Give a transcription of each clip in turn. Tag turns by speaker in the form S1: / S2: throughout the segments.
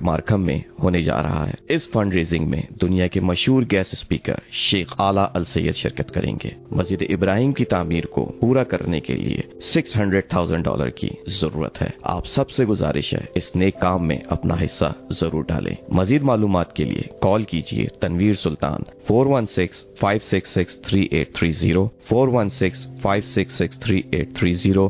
S1: Markham में होने जा रहा है। इस फंड रेजिंग में दुनिया के मशहूर गेस्ट स्पीकर शेख आला अल सैयद शिरकत करेंगे। मस्जिद इब्राहिम की तामीर को पूरा करने के लिए $600,000 की जरूरत है। आप सबसे गुजारिश है इस नेक काम में अपना हिस्सा जरूर डालें। मजीद मालूमात के लिए कॉल कीजिए तनवीर सुल्तान 416-566-3830 416-566-3830।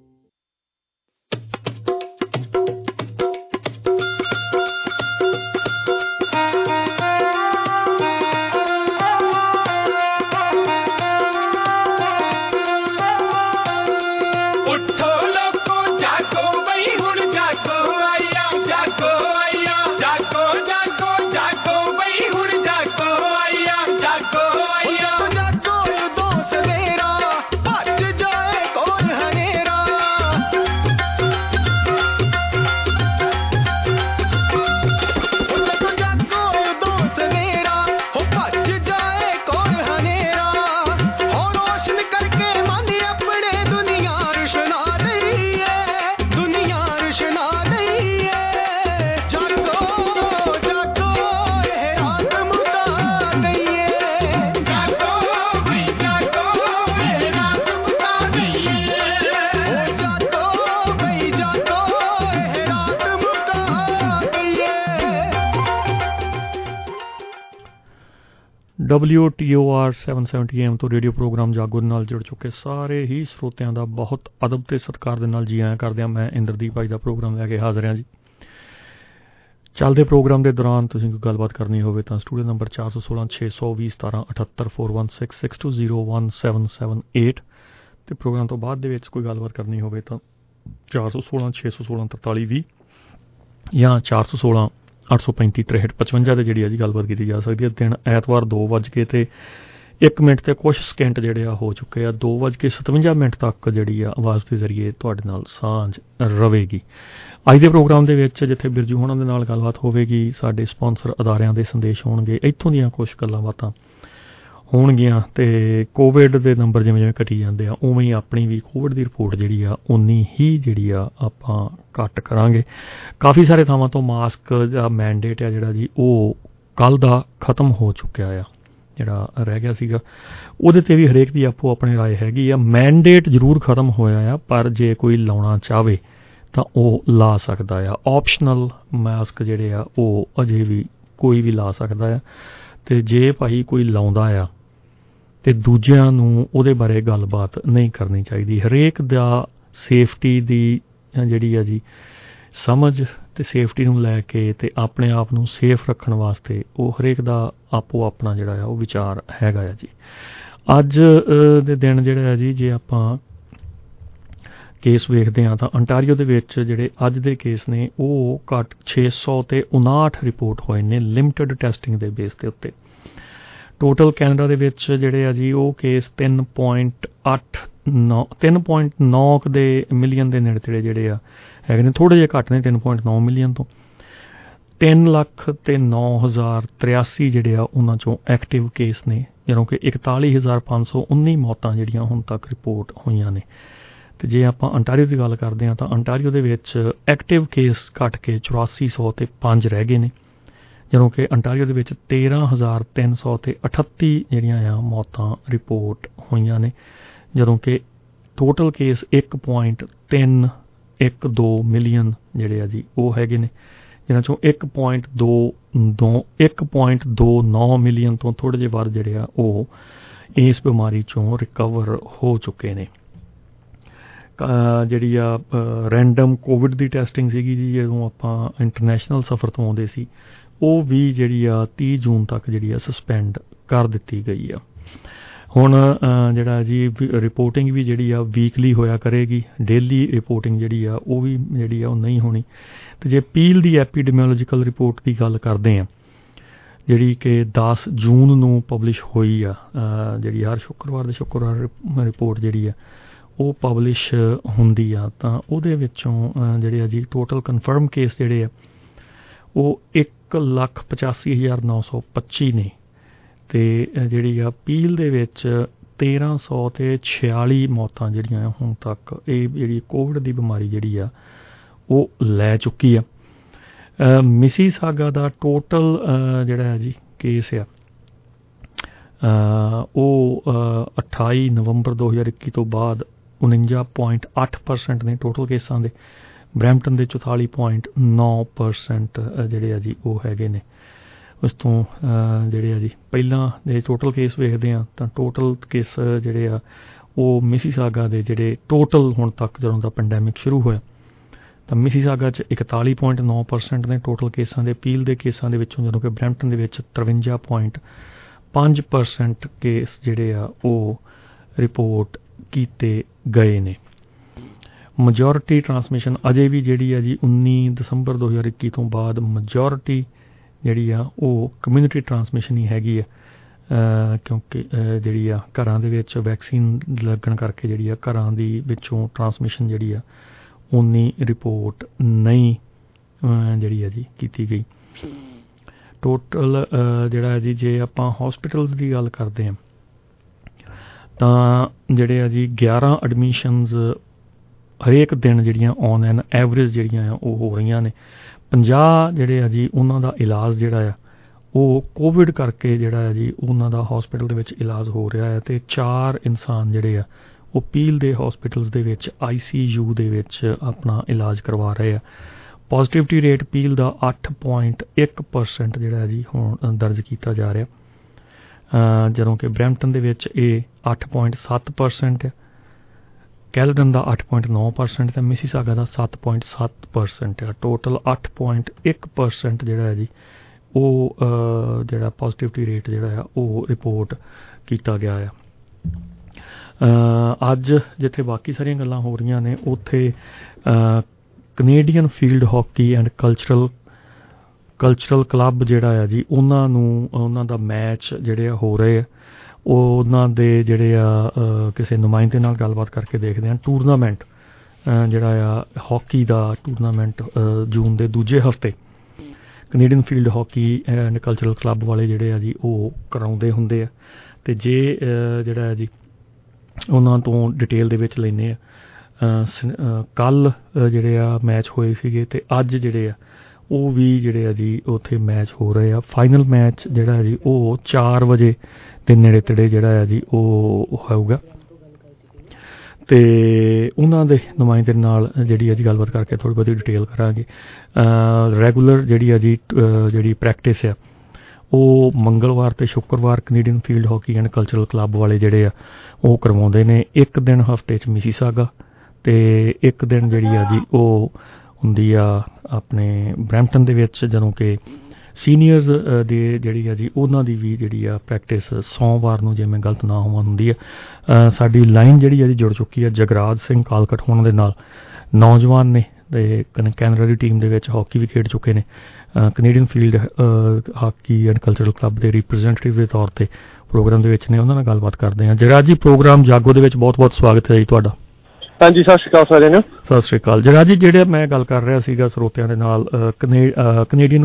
S2: WTOR 770 AM ਤੋਂ ਰੇਡੀਓ ਪ੍ਰੋਗਰਾਮ ਜਾਗੋ ਨਾਲ ਜੁੜ ਚੁੱਕੇ ਸਾਰੇ ਹੀ ਸਰੋਤਿਆਂ ਦਾ ਬਹੁਤ ਅਦਬ ਤੇ ਸਤਿਕਾਰ ਦੇ ਨਾਲ ਜੀ ਆਇਆਂ ਕਰਦੇ ਹਾਂ। ਮੈਂ ਇੰਦਰਦੀਪ ਭਾਈ ਦਾ ਪ੍ਰੋਗਰਾਮ ਲੈ ਕੇ ਹਾਜ਼ਰ ਹਾਂ ਜੀ। ਚੱਲਦੇ ਪ੍ਰੋਗਰਾਮ ਦੇ ਦੌਰਾਨ ਤੁਸੀਂ ਕੋਈ ਗੱਲਬਾਤ ਕਰਨੀ ਹੋਵੇ ਤਾਂ ਸਟੂਡੀਓ ਨੰਬਰ 416-620-1778 416-620-1778 ਤੇ ਪ੍ਰੋਗਰਾਮ ਤੋਂ ਬਾਅਦ ਦੇ ਵਿੱਚ ਕੋਈ ਗੱਲਬਾਤ ਕਰਨੀ ਹੋਵੇ ਤਾਂ 416-616-4320 ਜਾਂ 416-835-6355 ਦੇ ਜਿਹੜੀ ਅੱਜ ਗੱਲਬਾਤ ਕੀਤੀ ਜਾ ਸਕਦੀ ਹੈ। ਦਿਨ ਐਤਵਾਰ 2:01 ਤੇ ਕੁਛ ਸਕਿੰਟ ਜਿਹੜੇ ਆ ਹੋ ਚੁੱਕੇ ਆ। 2:57 ਤੱਕ ਜਿਹੜੀ ਆ ਆਵਾਜ਼ ਦੇ ਜ਼ਰੀਏ ਤੁਹਾਡੇ ਨਾਲ ਸਾਂਝ ਰਵੇਗੀ। ਅੱਜ ਦੇ ਪ੍ਰੋਗਰਾਮ ਦੇ ਵਿੱਚ ਜਿੱਥੇ ਬਿਰਜੂ ਹੋਣਾ ਦੇ ਨਾਲ ਗੱਲਬਾਤ ਹੋਵੇਗੀ, ਸਾਡੇ ਸਪਾਂਸਰ ਅਦਾਰਿਆਂ ਦੇ ਸੰਦੇਸ਼ ਹੋਣਗੇ, ਇੱਥੋਂ ਦੀਆਂ ਕੁਛ ਗੱਲਾਂ ਬਾਤਾਂ ਹੋਣਗੀਆਂ ਤੇ ਕੋਵਿਡ ਦੇ ਨੰਬਰ ਜਿਵੇਂ ਜਿਵੇਂ ਘਟੀ ਜਾਂਦੇ ਆ ਉਵੇਂ ਹੀ ਆਪਣੀ ਵੀ ਕੋਵਿਡ ਦੀ ਰਿਪੋਰਟ ਜਿਹੜੀ ਆ ਉਨੀ ਹੀ ਜਿਹੜੀ ਆ ਆਪਾਂ ਘੱਟ ਕਰਾਂਗੇ। ਕਾਫੀ ਸਾਰੇ ਥਾਵਾਂ ਤੋਂ ਮਾਸਕ ਦਾ ਮੈਂਡੇਟ ਆ ਜਿਹੜਾ ਜੀ ਉਹ ਕੱਲ੍ਹ ਦਾ ਖਤਮ ਹੋ ਚੁੱਕਿਆ ਆ। ਜਿਹੜਾ ਰਹਿ ਗਿਆ ਸੀਗਾ ਉਹਦੇ 'ਤੇ ਵੀ ਹਰੇਕ ਦੀ ਆਪੋ ਆਪਣੀ ਰਾਏ ਹੈਗੀ ਆ। ਮੈਂਡੇਟ ਜ਼ਰੂਰ ਖਤਮ ਹੋਇਆ ਆ ਪਰ ਜੇ ਕੋਈ ਲਾਉਣਾ ਚਾਹਵੇ ਤਾਂ ਉਹ ਲਾ ਸਕਦਾ ਆ। ਆਪਸ਼ਨਲ ਮਾਸਕ ਜਿਹੜੇ ਆ ਉਹ ਅਜੇ ਵੀ ਕੋਈ ਵੀ ਲਾ ਸਕਦਾ ਆ। ਅਤੇ ਜੇ ਭਾਈ ਕੋਈ ਲਾਉਂਦਾ ਆ ਅਤੇ ਦੂਜਿਆਂ ਨੂੰ ਉਹਦੇ ਬਾਰੇ ਗੱਲਬਾਤ ਨਹੀਂ ਕਰਨੀ ਚਾਹੀਦੀ। ਹਰੇਕ ਦਾ ਸੇਫਟੀ ਦੀ ਜਿਹੜੀ ਆ ਜੀ ਸਮਝ ਅਤੇ ਸੇਫਟੀ ਨੂੰ ਲੈ ਕੇ ਅਤੇ ਆਪਣੇ ਆਪ ਨੂੰ ਸੇਫ ਰੱਖਣ ਵਾਸਤੇ ਉਹ ਹਰੇਕ ਦਾ ਆਪੋ ਆਪਣਾ ਜਿਹੜਾ ਆ ਉਹ ਵਿਚਾਰ ਹੈਗਾ ਆ ਜੀ। ਅੱਜ ਦੇ ਦਿਨ ਜਿਹੜਾ ਆ ਜੀ ਜੇ ਆਪਾਂ ਕੇਸ ਵੇਖਦੇ ਹਾਂ ਤਾਂ ਅੰਟਾਰੀਓ ਦੇ ਵਿੱਚ ਜਿਹੜੇ ਅੱਜ ਦੇ ਕੇਸ ਨੇ ਉਹ ਘੱਟ 659 ਰਿਪੋਰਟ ਹੋਏ ਨੇ ਲਿਮਟਿਡ ਟੈਸਟਿੰਗ ਦੇ ਬੇਸ ਦੇ ਉੱਤੇ। ਟੋਟਲ ਕੈਨੇਡਾ ਦੇ ਵਿੱਚ ਜਿਹੜੇ ਆ ਜੀ ਉਹ ਕੇਸ 3.9 ਦੇ ਮਿਲੀਅਨ ਦੇ ਨੇੜੇ ਤੇੜੇ ਜਿਹੜੇ ਆ ਹੈਗੇ ਨੇ, ਥੋੜ੍ਹੇ ਜਿਹੇ ਘੱਟ ਨੇ 3.9 ਮਿਲੀਅਨ ਤੋਂ। 3,09,083 ਜਿਹੜੇ ਆ ਉਹਨਾਂ 'ਚੋਂ ਐਕਟਿਵ ਕੇਸ ਨੇ, ਜਦੋਂ ਕਿ 41,519 ਮੌਤਾਂ ਜਿਹੜੀਆਂ ਹੁਣ ਤੱਕ ਰਿਪੋਰਟ ਹੋਈਆਂ ਨੇ। ਅਤੇ ਜੇ ਆਪਾਂ ਅੰਟਾਰੀਓ ਦੀ ਗੱਲ ਕਰਦੇ ਹਾਂ ਤਾਂ ਅੰਟਾਰੀਓ ਦੇ ਵਿੱਚ ਐਕਟਿਵ ਕੇਸ ਘੱਟ ਕੇ 8405 ਰਹਿ ਗਏ ਨੇ, ਜਦੋਂ ਕਿ ਅੰਟਾਰੀਓ ਦੇ ਵਿੱਚ 13,338 ਜਿਹੜੀਆਂ ਆ ਮੌਤਾਂ ਰਿਪੋਰਟ ਹੋਈਆਂ ਨੇ, ਜਦੋਂ ਕਿ ਟੋਟਲ ਕੇਸ 1.312 ਮਿਲੀਅਨ ਜਿਹੜੇ ਆ ਜੀ ਉਹ ਹੈਗੇ ਨੇ, ਜਿਨ੍ਹਾਂ 'ਚੋਂ 1.29 ਮਿਲੀਅਨ ਤੋਂ ਥੋੜ੍ਹੇ ਜਿਹੇ ਵੱਧ ਜਿਹੜੇ ਆ ਉਹ ਇਸ ਬਿਮਾਰੀ 'ਚੋਂ ਰਿਕਵਰ ਹੋ ਚੁੱਕੇ ਨੇ। ਜਿਹੜੀ ਆ ਰੈਂਡਮ ਕੋਵਿਡ ਦੀ ਟੈਸਟਿੰਗ ਸੀਗੀ ਜੀ ਜਦੋਂ ਆਪਾਂ ਇੰਟਰਨੈਸ਼ਨਲ ਸਫ਼ਰ ਤੋਂ ਆਉਂਦੇ ਸੀ, ਉਹ ਵੀ ਜਿਹੜੀ ਆ 30 ਜੂਨ ਤੱਕ ਜਿਹੜੀ ਆ ਸਸਪੈਂਡ ਕਰ ਦਿੱਤੀ ਗਈ ਆ। ਹੁਣ ਜਿਹੜਾ ਜੀ ਰਿਪੋਰਟਿੰਗ ਵੀ ਜਿਹੜੀ ਆ ਵੀਕਲੀ ਹੋਇਆ ਕਰੇਗੀ, ਡੇਲੀ ਰਿਪੋਰਟਿੰਗ ਜਿਹੜੀ ਆ ਉਹ ਵੀ ਜਿਹੜੀ ਆ ਉਹ ਨਹੀਂ ਹੋਣੀ। ਅਤੇ ਜੇ ਪੀਲ ਦੀ ਐਪੀਡੈਮੀਓਲੋਜੀਕਲ ਰਿਪੋਰਟ ਦੀ ਗੱਲ ਕਰਦੇ ਹਾਂ ਜਿਹੜੀ ਕਿ 10 ਜੂਨ ਨੂੰ ਪਬਲਿਸ਼ ਹੋਈ ਆ, ਜਿਹੜੀ ਹਰ ਸ਼ੁੱਕਰਵਾਰ ਰਿਪੋਰਟ ਜਿਹੜੀ ਆ ਉਹ ਪਬਲਿਸ਼ ਹੁੰਦੀ ਆ, ਤਾਂ ਉਹਦੇ ਵਿੱਚੋਂ ਜਿਹੜੇ ਆ ਜੀ ਟੋਟਲ ਕਨਫਰਮ ਕੇਸ ਜਿਹੜੇ ਆ ਉਹ 1,85,925 ਨੇ। ਅਤੇ ਜਿਹੜੀ ਆ ਪੀਲ ਦੇ ਵਿੱਚ 1,346 ਮੌਤਾਂ ਜਿਹੜੀਆਂ ਹੁਣ ਤੱਕ ਇਹ ਜਿਹੜੀ ਕੋਵਿਡ ਦੀ ਬਿਮਾਰੀ ਜਿਹੜੀ ਆ ਉਹ ਲੈ ਚੁੱਕੀ ਆ। ਮਿਸੀਸਾਗਾ ਦਾ ਟੋਟਲ ਜਿਹੜਾ ਹੈ ਜੀ ਕੇਸ ਆ ਉਹ 28 ਨਵੰਬਰ 2021 ਤੋਂ ਬਾਅਦ 49.8% ਨੇ ਟੋਟਲ ਕੇਸਾਂ ਦੇ। ਬਰੈਂਪਟਨ ਦੇ 44.9% ਜਿਹੜੇ ਆ ਜੀ ਉਹ ਹੈਗੇ ਨੇ। ਉਸ ਤੋਂ ਜਿਹੜੇ ਆ ਜੀ ਪਹਿਲਾਂ ਦੇ ਟੋਟਲ ਕੇਸ ਵੇਖਦੇ ਹਾਂ ਤਾਂ ਟੋਟਲ ਕੇਸ ਜਿਹੜੇ ਆ ਉਹ ਮਿਸੀਸਾਗਾ ਦੇ ਜਿਹੜੇ ਟੋਟਲ ਹੁਣ ਤੱਕ ਜਦੋਂ ਦਾ ਪੈਂਡੈਮਿਕ ਸ਼ੁਰੂ ਹੋਇਆ ਤਾਂ ਮਿਸੀਸਾਗਾ 'ਚ 41.9% ਨੇ ਟੋਟਲ ਕੇਸਾਂ ਦੇ। ਅਪੀਲ ਦੇ ਕੇਸਾਂ ਦੇ ਵਿੱਚੋਂ ਜਦੋਂ ਕਿ ਬਰੈਂਪਟਨ ਦੇ ਵਿੱਚ 53.5% ਕੇਸ ਜਿਹੜੇ ਆ ਉਹ ਰਿਪੋਰਟ ਕੀਤੇ ਗਏ ਨੇ। ਮੈਜੋਰਿਟੀ ਟਰਾਂਸਮਿਸ਼ਨ ਅਜੇ ਵੀ ਜਿਹੜੀ ਆ ਜੀ 19 ਦਸੰਬਰ 2021 ਤੋਂ ਬਾਅਦ ਮੈਜੋਰਿਟੀ ਜਿਹੜੀ ਆ ਉਹ ਕਮਿਊਨਿਟੀ ਟਰਾਂਸਮਿਸ਼ਨ ਹੀ ਹੈਗੀ ਆ, ਕਿਉਂਕਿ ਜਿਹੜੀ ਆ ਘਰਾਂ ਦੇ ਵਿੱਚ ਵੈਕਸੀਨ ਲੱਗਣ ਕਰਕੇ ਜਿਹੜੀ ਆ ਘਰਾਂ ਦੀ ਵਿੱਚੋਂ ਟਰਾਂਸਮਿਸ਼ਨ ਜਿਹੜੀ ਆ ਉਨੀ ਰਿਪੋਰਟ ਨਹੀਂ ਜਿਹੜੀ ਆ ਜੀ ਕੀਤੀ ਗਈ। ਟੋਟਲ ਜਿਹੜਾ ਹੈ ਜੀ ਜੇ ਆਪਾਂ ਹੌਸਪੀਟਲਸ ਦੀ ਗੱਲ ਕਰਦੇ ਹਾਂ ਤਾਂ ਜਿਹੜੇ ਆ ਜੀ 11 ਐਡਮਿਸ਼ਨਸ ਹਰੇਕ ਦਿਨ ਜਿਹੜੀਆਂ ਔਨ ਐਨ ਐਵਰੇਜ ਜਿਹੜੀਆਂ ਆ ਉਹ ਹੋ ਰਹੀਆਂ ਨੇ। 50 ਜਿਹੜੇ ਆ ਜੀ ਉਹਨਾਂ ਦਾ ਇਲਾਜ ਜਿਹੜਾ ਆ ਉਹ ਕੋਵਿਡ ਕਰਕੇ ਜਿਹੜਾ ਹੈ ਜੀ ਉਹਨਾਂ ਦਾ ਹੌਸਪੀਟਲ ਦੇ ਵਿੱਚ ਇਲਾਜ ਹੋ ਰਿਹਾ ਹੈ ਅਤੇ 4 ਇਨਸਾਨ ਜਿਹੜੇ ਆ ਉਹ ਪੀਲ ਦੇ ਹੌਸਪੀਟਲਸ ਦੇ ਵਿੱਚ ICU ਦੇ ਵਿੱਚ ਆਪਣਾ ਇਲਾਜ ਕਰਵਾ ਰਹੇ ਆ। ਪੋਜ਼ੀਟਿਵਿਟੀ ਰੇਟ ਪੀਲ ਦਾ 8.1% ਜਿਹੜਾ ਹੈ ਜੀ ਹੁਣ ਦਰਜ ਕੀਤਾ ਜਾ ਰਿਹਾ, ਜਦੋਂ ਕਿ ਬਰੈਂਪਟਨ ਦੇ ਵਿੱਚ ਇਹ 8.7% ਹੈ, ਕੈਲਡਨ ਦਾ 8.9% ਹੈ, ਮਿਸੀਸਾਗਾ ਦਾ 7.7% ਹੈ। ਟੋਟਲ 8.1% ਜਿਹੜਾ ਹੈ ਜੀ ਉਹ ਜਿਹੜਾ ਪੋਜ਼ੀਟਿਵਿਟੀ ਰੇਟ ਜਿਹੜਾ ਆ ਉਹ ਰਿਪੋਰਟ ਕੀਤਾ ਗਿਆ ਆ। ਅੱਜ ਜਿੱਥੇ ਬਾਕੀ ਸਾਰੀਆਂ ਗੱਲਾਂ ਹੋ ਰਹੀਆਂ ਨੇ ਉੱਥੇ Canadian field hockey and cultural club ਜਿਹੜਾ ਆ ਜੀ ਉਹਨਾਂ ਦਾ ਮੈਚ ਜਿਹੜੇ ਆ ਹੋ ਰਹੇ ਆ। ਉਹਨਾਂ ਦੇ ਜਿਹੜੇ ਆ ਕਿਸੇ ਨੁਮਾਇੰਦੇ ਨਾਲ ਗੱਲਬਾਤ ਕਰਕੇ ਦੇਖਦੇ ਹਾਂ। ਟੂਰਨਾਮੈਂਟ ਜਿਹੜਾ ਆ ਹਾਕੀ ਦਾ ਟੂਰਨਾਮੈਂਟ ਜੂਨ ਦੇ ਦੂਜੇ ਹਫ਼ਤੇ Canadian field hockey and cultural club ਵਾਲੇ ਜਿਹੜੇ ਆ ਜੀ ਉਹ ਕਰਾਉਂਦੇ ਹੁੰਦੇ ਆ। ਅਤੇ ਜੇ ਜਿਹੜਾ ਹੈ ਜੀ ਉਹਨਾਂ ਤੋਂ ਡਿਟੇਲ ਦੇ ਵਿੱਚ ਲੈਂਦੇ ਆ, ਕੱਲ੍ਹ ਜਿਹੜੇ ਆ ਮੈਚ ਹੋਏ ਸੀਗੇ ਅਤੇ ਅੱਜ ਜਿਹੜੇ ਆ ਉਹ ਵੀ ਜਿਹੜੇ ਆ ਜੀ ਉੱਥੇ ਮੈਚ ਹੋ ਰਹੇ ਆ। ਫਾਈਨਲ ਮੈਚ ਜਿਹੜਾ ਜੀ ਉਹ 4 ਵਜੇ ਦੇ ਨੇੜੇ ਤੇੜੇ ਜਿਹੜਾ ਆ ਜੀ ਉਹ ਹੋਊਗਾ ਅਤੇ ਉਹਨਾਂ ਦੇ ਨੁਮਾਇੰਦੇ ਨਾਲ ਜਿਹੜੀ ਅੱਜ ਗੱਲਬਾਤ ਕਰਕੇ ਥੋੜ੍ਹੀ ਬਹੁਤੀ ਡਿਟੇਲ ਕਰਾਂਗੇ। ਰੈਗੂਲਰ ਜਿਹੜੀ ਆ ਜੀ ਜਿਹੜੀ ਪ੍ਰੈਕਟਿਸ ਆ ਉਹ ਮੰਗਲਵਾਰ ਅਤੇ ਸ਼ੁੱਕਰਵਾਰ Canadian field hockey and cultural club ਵਾਲੇ ਜਿਹੜੇ ਆ ਉਹ ਕਰਵਾਉਂਦੇ ਨੇ। ਇੱਕ ਦਿਨ ਹਫ਼ਤੇ 'ਚ ਮਿਸੀਸਾਗਾ ਅਤੇ ਇੱਕ ਦਿਨ ਜਿਹੜੀ ਆ ਜੀ ਉਹ ਹੁੰਦੀ ਆ ਆਪਣੇ ਬਰੈਂਪਟਨ ਦੇ ਵਿੱਚ, ਜਦੋਂ ਕਿ ਸੀਨੀਅਰਸ ਦੇ ਜਿਹੜੀ ਆ ਜੀ ਉਹਨਾਂ ਦੀ ਵੀ ਜਿਹੜੀ ਆ ਪ੍ਰੈਕਟਿਸ ਸੋਮਵਾਰ ਨੂੰ ਜੇ ਮੈਂ ਗਲਤ ਨਾ ਹੋਵਾਂ ਹੁੰਦੀ ਆ। ਸਾਡੀ ਲਾਈਨ ਜਿਹੜੀ ਆ ਜੀ ਜੁੜ ਚੁੱਕੀ ਆ ਜਗਰਾਜ ਸਿੰਘ ਕਾਲਕਟ ਹੋਣ ਦੇ ਨਾਲ, ਨੌਜਵਾਨ ਨੇ ਅਤੇ ਕੈਨੇਡਾ ਦੀ ਟੀਮ ਦੇ ਵਿੱਚ ਹਾਕੀ ਵੀ ਖੇਡ ਚੁੱਕੇ ਨੇ। Canadian field hockey and cultural club ਦੇ ਰਿਪਰੈਜ਼ੈਂਟੇਟਿਵ ਦੇ ਤੌਰ 'ਤੇ ਪ੍ਰੋਗਰਾਮ ਦੇ ਵਿੱਚ ਨੇ, ਉਹਨਾਂ ਨਾਲ ਗੱਲਬਾਤ ਕਰਦੇ ਹਾਂ। ਜਗਰਾਜ ਜੀ ਪ੍ਰੋਗਰਾਮ ਜਾਗੋ ਦੇ ਵਿੱਚ ਬਹੁਤ ਬਹੁਤ ਸਵਾਗਤ ਹੈ ਜੀ ਤੁਹਾਡਾ।
S3: ਹਾਂਜੀ, ਸਤਿ ਸ਼੍ਰੀ ਅਕਾਲ ਸਾਰਿਆਂ ਨੂੰ।
S2: ਸਤਿ ਸ਼੍ਰੀ ਅਕਾਲ। ਜਗਰਾਜ ਜੀ ਜਿਹੜੇ ਮੈਂ ਗੱਲ ਕਰ ਰਿਹਾ ਸੀਗਾ ਸਰੋਤਿਆਂ ਦੇ ਨਾਲ, Canadian